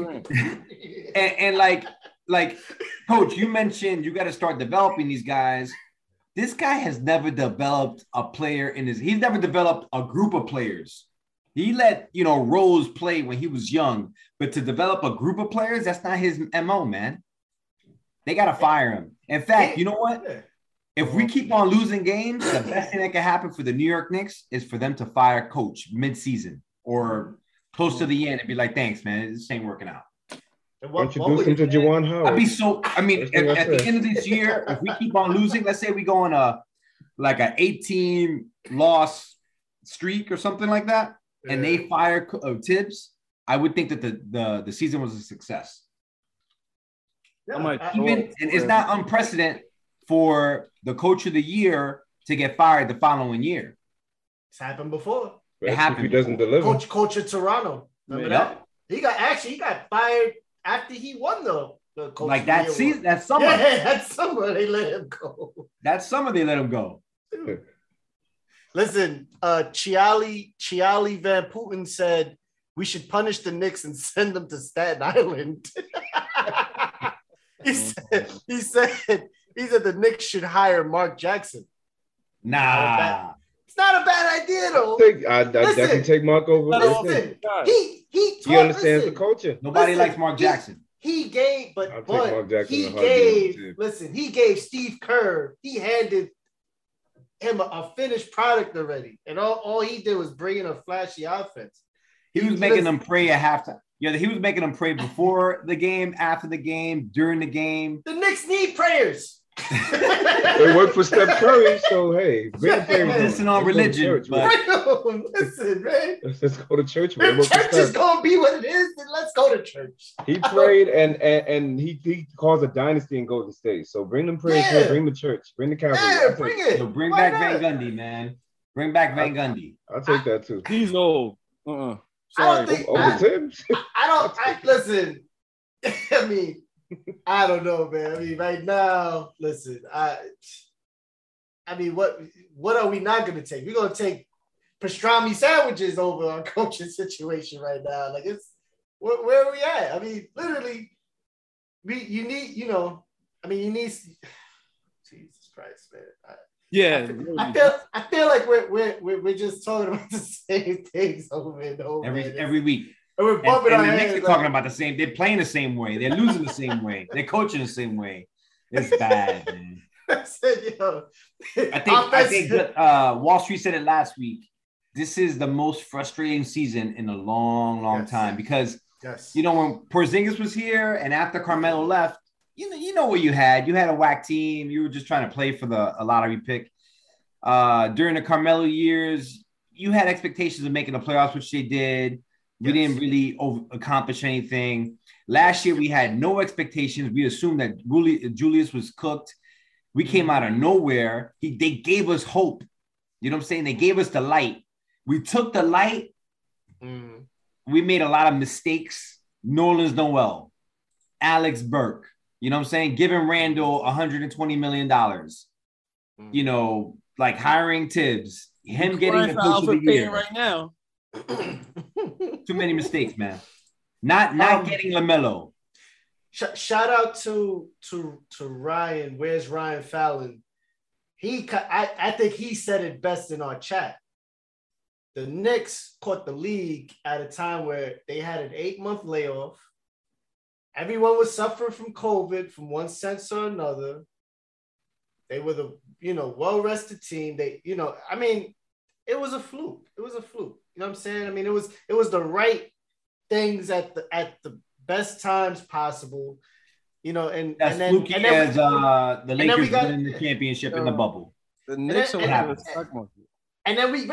And, and like, like, coach, you mentioned you got to start developing these guys. This guy has never developed a player in his, he's never developed a group of players. He let, you know, Rose play when he was young, but to develop a group of players, that's not his M O, man. They got to fire him. In fact, you know what? If we keep on losing games, the best thing that can happen for the New York Knicks is for them to fire coach mid-season or close to the end and be like, thanks, man, this ain't working out. And what- what Introduce would him to you- Jawan Howard. I'd be so, I mean, That's at, what I at the said. end of this year, if we keep on losing, let's say we go on a like a eighteen loss streak or something like that, and they fire Co- uh, Tibbs, I would think that the, the, the season was a success. Yeah, I might- I- Even, and it's not unprecedented for the coach of the year to get fired the following year. It's happened before. It If happened he doesn't before. deliver. Coach, coach of Toronto. Remember Yeah. that? He got actually he got fired after he won the, the coach Like of the that year season, award. that summer, Yeah, that summer they let him go. that summer they let him go. Listen, uh Chiali Chiali Van Putten said we should punish the Knicks and send them to Staten Island. he said he said he said the Knicks should hire Mark Jackson. Nah, It's not a bad idea though. Take, I, I Listen. definitely take Mark over. No, Listen, Listen, he he taught, he understands listen, the culture. nobody Listen, likes Mark he- Jackson. He gave, but, I'll take but Mark Jackson he in a heartbeat gave, over Tibbs. listen, he gave Steve Kerr, he handed him a, a finished product already, and all, all he did was bring in a flashy offense. He was making them pray at halftime. Yeah, he was making them pray before the game, after the game, during the game. The Knicks need prayers. They work for Steph Curry, so hey, bring the prayers on. Listen on Let's go to religion, church, but- man. Listen, man. Let's, let's go to church, man. If Work for church is Steph. gonna be what it is, then let's go to church. He prayed and and, and he, he caused a dynasty in Golden State. So bring them prayers Yeah. here, bring the church, bring the Cowboys. Yeah, I'll bring take, it. So bring Why back not? Van Gundy, man. Bring back Van Gundy. I'll take that too. He's old. Uh-uh. I Sorry. don't think- Over I- Tibbs. I don't. I listen. I mean, I don't know, man. I mean, right now, listen. I. I mean, what what are we not going to take? We're going to take pastrami sandwiches over our coaching situation right now. Like it's where, where are we at? I mean, literally, we you need you know. I mean, you need. Jesus Christ, man. I, Yeah. I feel I feel like we're we're we're, we're just talking about the same things over and over. Every man. every week. And we're And, bumping and our the Knicks heads. are like- talking about the same. They're playing the same way. They're losing the same way. They're coaching the same way. It's bad, man. I said, yo, I think I think that, uh, Wall Street said it last week. This is the most frustrating season in a long, long Yes. time because yes, you know when Porzingis was here and after Carmelo left, you know you know what you had. You had a whack team. You were just trying to play for the a lottery pick. Uh, during the Carmelo years, you had expectations of making the playoffs, which they did. We Yes. didn't really over- accomplish anything. Last year, we had no expectations. We assumed that Juli- Julius was cooked. We came out of nowhere. He, they gave us hope. You know what I'm saying? They gave us the light. We took the light. Mm. We made a lot of mistakes. Nolan's Noel, Alex Burke. You know what I'm saying? Giving Randall one hundred twenty million dollars. Mm. You know, like hiring Tibbs. Him You're getting crying the for coach of Alfred the Payton year. right now. Too many mistakes, man. Not not Um, getting LaMelo. Sh- shout out to to to Ryan. Where's Ryan Fallon? He, ca- I, I think he said it best in our chat. The Knicks caught the league at a time where they had an eight month layoff. Everyone was suffering from COVID from one sense or another. They were the you know well rested team. They you know I mean it was a fluke. It was a fluke. You know what I'm saying? I mean it was it was the right things at the at the best times possible, you know, and, As and then, fluky and then as we, uh, the then we Lakers got- winning the championship in the Uh, bubble. The Knicks are and- like and- the stock market. and then we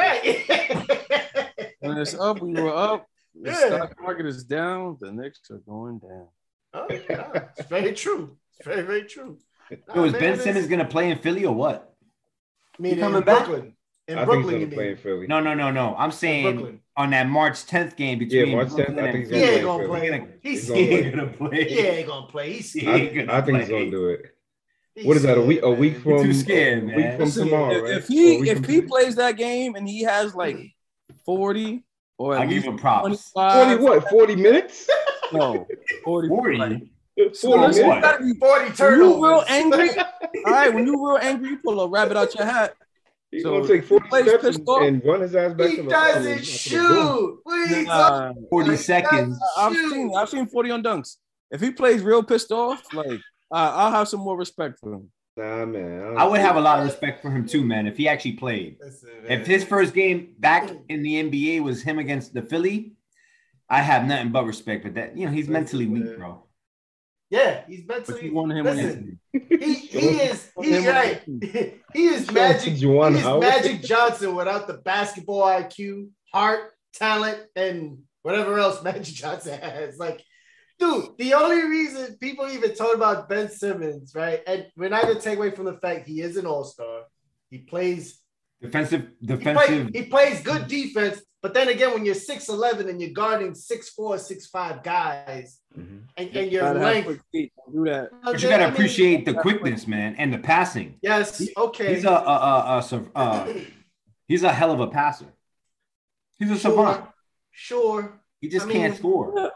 right. When it's up, we were up. The Yeah. stock market is down. The Knicks are going down. Oh, yeah, it's very true. It's very, very true. So is Nah, Ben man, Simmons it's- going to play in Philly or what? I mean, He coming in back? Brooklyn. In I think Brooklyn, he's you gonna play in mean? Philly. No, no, no, no. I'm In saying Brooklyn. on that March tenth game between Yeah, March tenth, Brooklyn I think and he's He gonna ain't Philly. gonna Philly. play. He's He's He gonna ain't gonna play. He ain't gonna play. He's He scared. ain't gonna I think he's play. gonna do it. He's What is that? A week? A scared, week man. You're from too scared, a man. week from Listen, tomorrow, if, right? if Or a he week if from he today. plays that game and he has like forty or I at give least him props. twenty-five, forty what? Forty minutes? no, forty. forty. Like, forty Score minutes? what? gotta be- forty When turnovers. you real angry, all right. When you real angry, you pull a rabbit out your hat. He's So, gonna take if forty he plays steps pissed and, off- and run his ass back He to the doesn't to the- to the shoot. What are you talking Nah, forty Like, seconds. I've Shoot. seen I've seen forty on dunks. If he plays real pissed off, like uh, I'll have some more respect for him. Nah, man. don't I would see have it. a lot of respect for him too, man, if he actually played. Listen, man. If his first game back in the N B A was him against the Philly, I have nothing but respect. But that, you know, he's mentally weak, bro. Yeah, he's But mentally. you want him on Listen, your he, he is he's Him on right. your He is Magic. Juwan He is Howard. Magic Johnson without the basketball I Q, heart, talent, and whatever else Magic Johnson has. Like, dude, the only reason people even talk about Ben Simmons, right? And we're not gonna take away from the fact he is an all-star. He plays Defensive, he, defensive. play, he plays good defense, but then again, when you're six eleven and you're guarding six four, six five guys, Mhm. and, and your Gotta have length, quick feet. Don't do that. But you gotta appreciate the quickness, man, and the passing. Yes, okay. He's a, a, a, a, sur- uh, he's a hell of a passer. He's a savant. Sure, sure, He just I mean- can't score.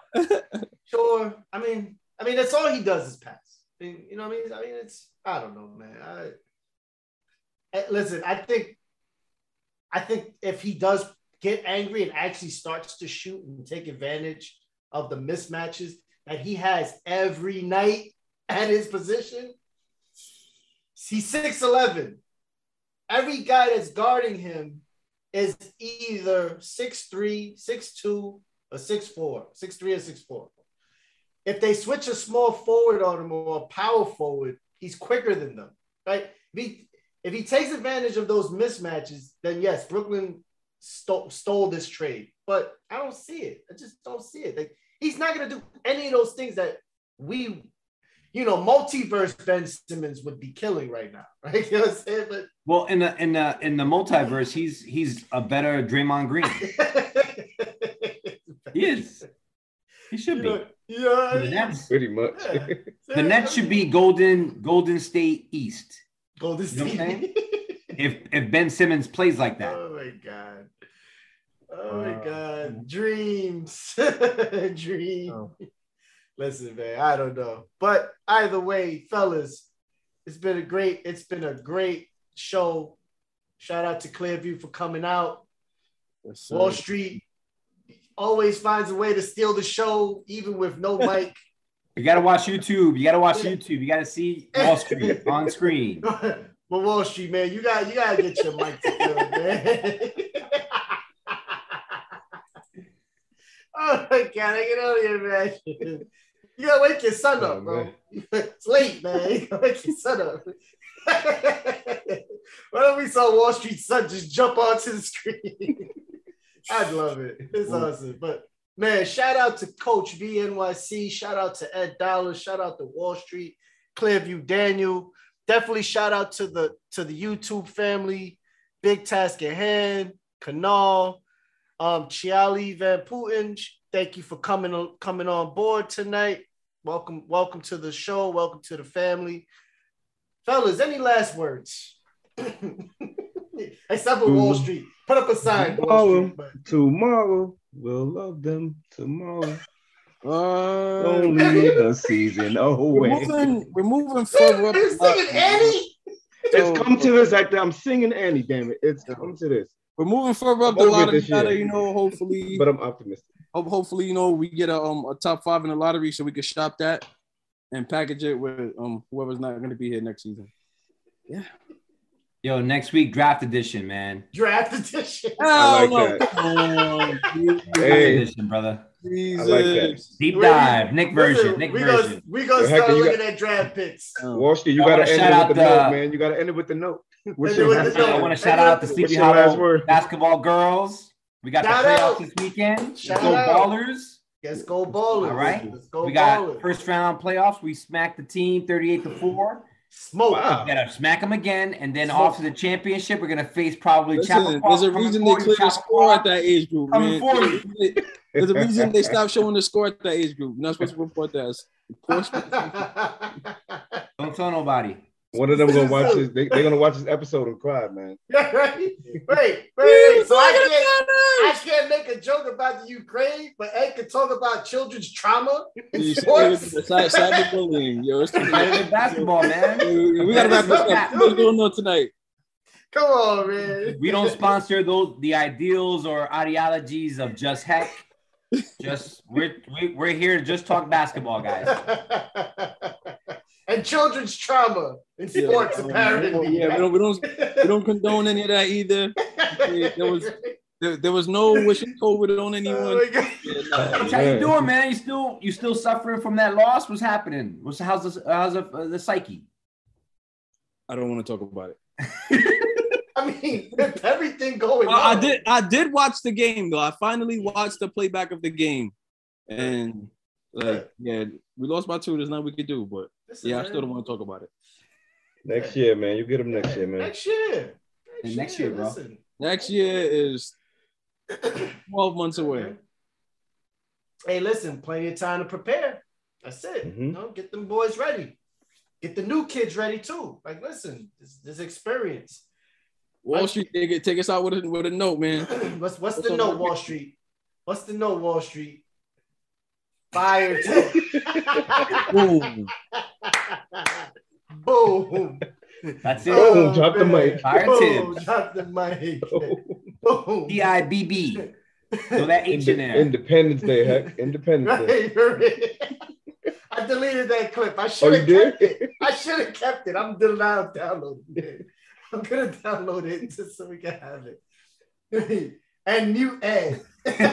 sure. I mean, I mean, that's all he does is pass. I mean, you know what I mean? I mean, it's I don't know, man. I, eh, listen, I think, I think if he does get angry and actually starts to shoot and take advantage of the mismatches that he has every night at his position, he's six eleven. every guy that's guarding him is either six three, six two, or six four, six three or six four. If they switch a small forward on him or a power forward, he's quicker than them, right? If he, if he takes advantage of those mismatches, then yes, Brooklyn stole, stole this trade. But I don't see it. I just don't see it. Like, he's not going to do any of those things that we, you know, multiverse Ben Simmons would be killing right now, right? You know what I'm saying? But well, in the in the in the multiverse, he's he's a better Draymond Green. He is. He should you be. know, you know what I The mean? Nets, Pretty much. Yeah. the Nets should be Golden Golden State East. Golden You know what I'm State. If if Ben Simmons plays like that. Oh my god. Oh my Uh, god. Dreams. Dreams. Oh. Listen, man, I don't know. But either way, fellas, it's been a great, it's been a great show. Shout out to Clearview for coming out. Yes, sir. Wall Street always finds a way to steal the show, even with no mic. You gotta watch YouTube. You gotta watch YouTube. You gotta see Wall Street on screen. But Wall Street, man, you got you gotta get your mic together, man. Oh my god, I can only imagine. You gotta wake your son up, Oh, bro. man. It's late, man. You gotta wake your son up. Why don't we saw Wall Street son just jump onto the screen? I'd love it. It's awesome. But man, shout out to Coach V N Y C. Shout out to Ed Dollar. Shout out to Wall Street, Clearview Daniel. Definitely shout out to the to the YouTube family, Big Task at Hand, Canal, um, Chiali Van Putin. Thank you for coming coming on board tonight. Welcome, welcome to the show. Welcome to the family, fellas. Any last words? Except for Wall Street. Put up a sign. Wall Tomorrow, Street, but- tomorrow, we'll love them tomorrow. Uh, Only a season we're away. moving. We're moving further up. You're singing Annie? It's come to this actor. I'm singing Annie, damn it. It's come to this. We're moving further up I'm the over it lottery. this year. ladder, You know, hopefully, But I'm optimistic. hope, hopefully, you know, we get a um a top five in the lottery so we can shop that and package it with um whoever's not going to be here next season. Yeah. Yo, next week draft edition, man. Draft edition. I like Hell no. that. Come on, Draft Hey. edition, brother. Jesus. I like that. Deep Wait, dive, Nick Listen, version, Nick we version. Gonna, we gonna Well, start Hector, you looking got- at draft picks. Oh. Wall Street, you I got to wanna end shout it out with the the- note, man. You got to end it with the note. What's End it your with last the I note. want to word? shout out the Sleepy What's your last Hollow word? basketball girls. We got Shout the playoffs out. this weekend. Shout Go out. Ballers. Let's go ballers. All right. Let's go We got ballers. first round playoffs. We smacked the team thirty-eight to four. Smoke. Wow. We gotta smack them again, and then Smoke. off to the championship. We're gonna face probably Listen, Chappaqua. there's a coming reason for they you, clear the Chappaqua. score at that age group, Coming man. for you. There's a reason they stopped showing the score at that age group. You're not supposed to report that. As poor sports. Don't tell nobody. One of them gonna watch this. They, they're gonna watch this episode and cry, man. Yeah, right? Wait, wait, wait. So I can't, I can't make a joke about the Ukraine, but Ed can talk about children's trauma in You see, sports. the side- cyberbullying, yo. It's Competitive basketball, man. We gotta wrap this up. What's going on tonight? Come on, man. We don't sponsor those the ideals or ideologies of Just Heck. Just we're we, we're here to just talk basketball, guys. And children's trauma in Yeah, sports, um, apparently. Yeah, we don't, we don't, we don't condone any of that either. There was, there, there was no wishing COVID on Oh anyone. my God. Yeah, nah. How you doing, man? You still you still suffering from that loss? What's happening? What's how's the how's the, uh, the psyche? I don't want to talk about it. I mean, with everything going on. I, I did. I did watch the game though. I finally watched the playback of the game, and like, yeah, we lost by two. There's nothing we could do, but Listen, yeah, I man. still don't want to talk about it. Next year, man. You get them next year, man. Next year. Hey, next year, bro. Listen. Next year is twelve months away. Hey, listen, plenty of time to prepare. That's it. Mhm. You know, get them boys ready. Get the new kids ready too. Like, listen, this, this experience. Wall Street, take, it, take us out with a, with a note, man. what's what's What's the on note, the- Wall Street? What's the note, Wall Street? Fire. Boom. Boom. That's it. Boom, drop the man. mic. Fire Boom, tips. drop the mic. Oh. Boom. D I B B. So that H in Inde- there. Independence Day, heck. Independence Day. Right, right. I deleted that clip. I Oh, should you have did? kept it. I should have kept it. I'm down downloading it. I'm gonna download it just so we can have it. And mute Ed.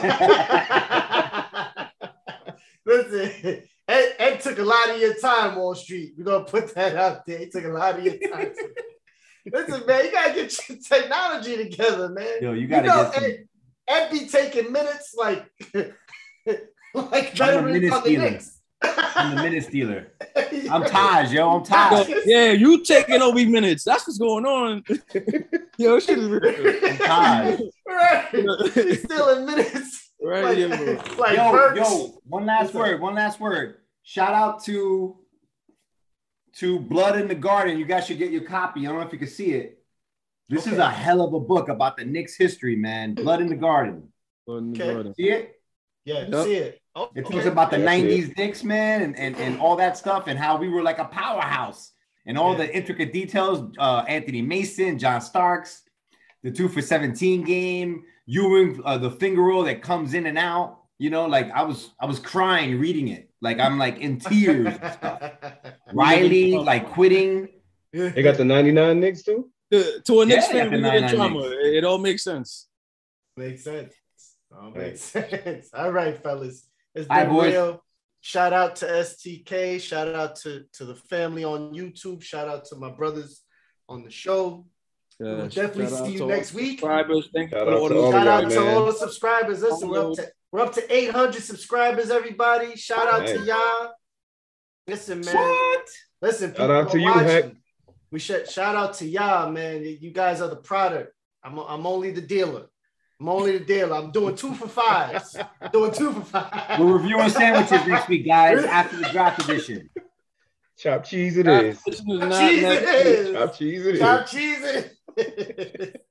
Listen, Ed, Ed took a lot of your time, Wall Street. We're gonna put that out there. He took a lot of your time. Listen, man, you gotta get your technology together, man. Yo, you gotta you know, get some... Ed, Ed be taking minutes like, like I'm the minute on the stealer. Knicks. I'm the minute stealer. I'm Taj, yo. I'm Taj. Yo, yeah, you taking over minutes. That's what's going on. Yo, shit is real. I'm Taj. Right. He's stealing minutes. Right, Like, yo. like Yo, Burks. yo, one last word. One last word. Shout out to to Blood in the Garden. You guys should get your copy. I don't know if you can see it. This Okay. is a hell of a book about the Knicks history, man. Blood in the Garden. Okay. See it? Yeah, Yep. see it. Oh, It okay. talks about the Yeah, I see nineties Knicks, man, and, and, and all that stuff, and how we were like a powerhouse, and all Yeah. the intricate details. Uh, Anthony Mason, John Starks, the two for seventeen game, Ewing, uh, the finger roll that comes in and out. You know, like I was, I was crying reading it. Like I'm like in tears and stuff. Riley, like quitting. They got the ninety-nine Knicks too. To, to a Knicks Yeah, fan, got the we nine get nine drama. Knicks. It, it all makes sense. Makes sense. Oh, Right. makes sense. All right, fellas. It's All right, been boys. real. Shout out to S T K. Shout out to, to the family on YouTube. Shout out to my brothers on the show. Yeah, We'll definitely shout out see you to all next the week. Subscribers, thank you Shout for out all to the all of Shout y'all, out to man. all the subscribers. Listen, we're up to we're up to eight hundred subscribers, everybody. Shout out to Nice. y'all. Listen, man. What? Listen, Shout out people to are you, watching. Heck. We should shout out to y'all, man. You guys are the product. I'm I'm only the dealer. I'm only the dealer. I'm doing two for fives. doing two for five. We're reviewing sandwiches next week, guys, after the draft edition. Chop cheese it is. Listeners, not Cheese next it week. is. Chop cheese it is. Chop cheese it is.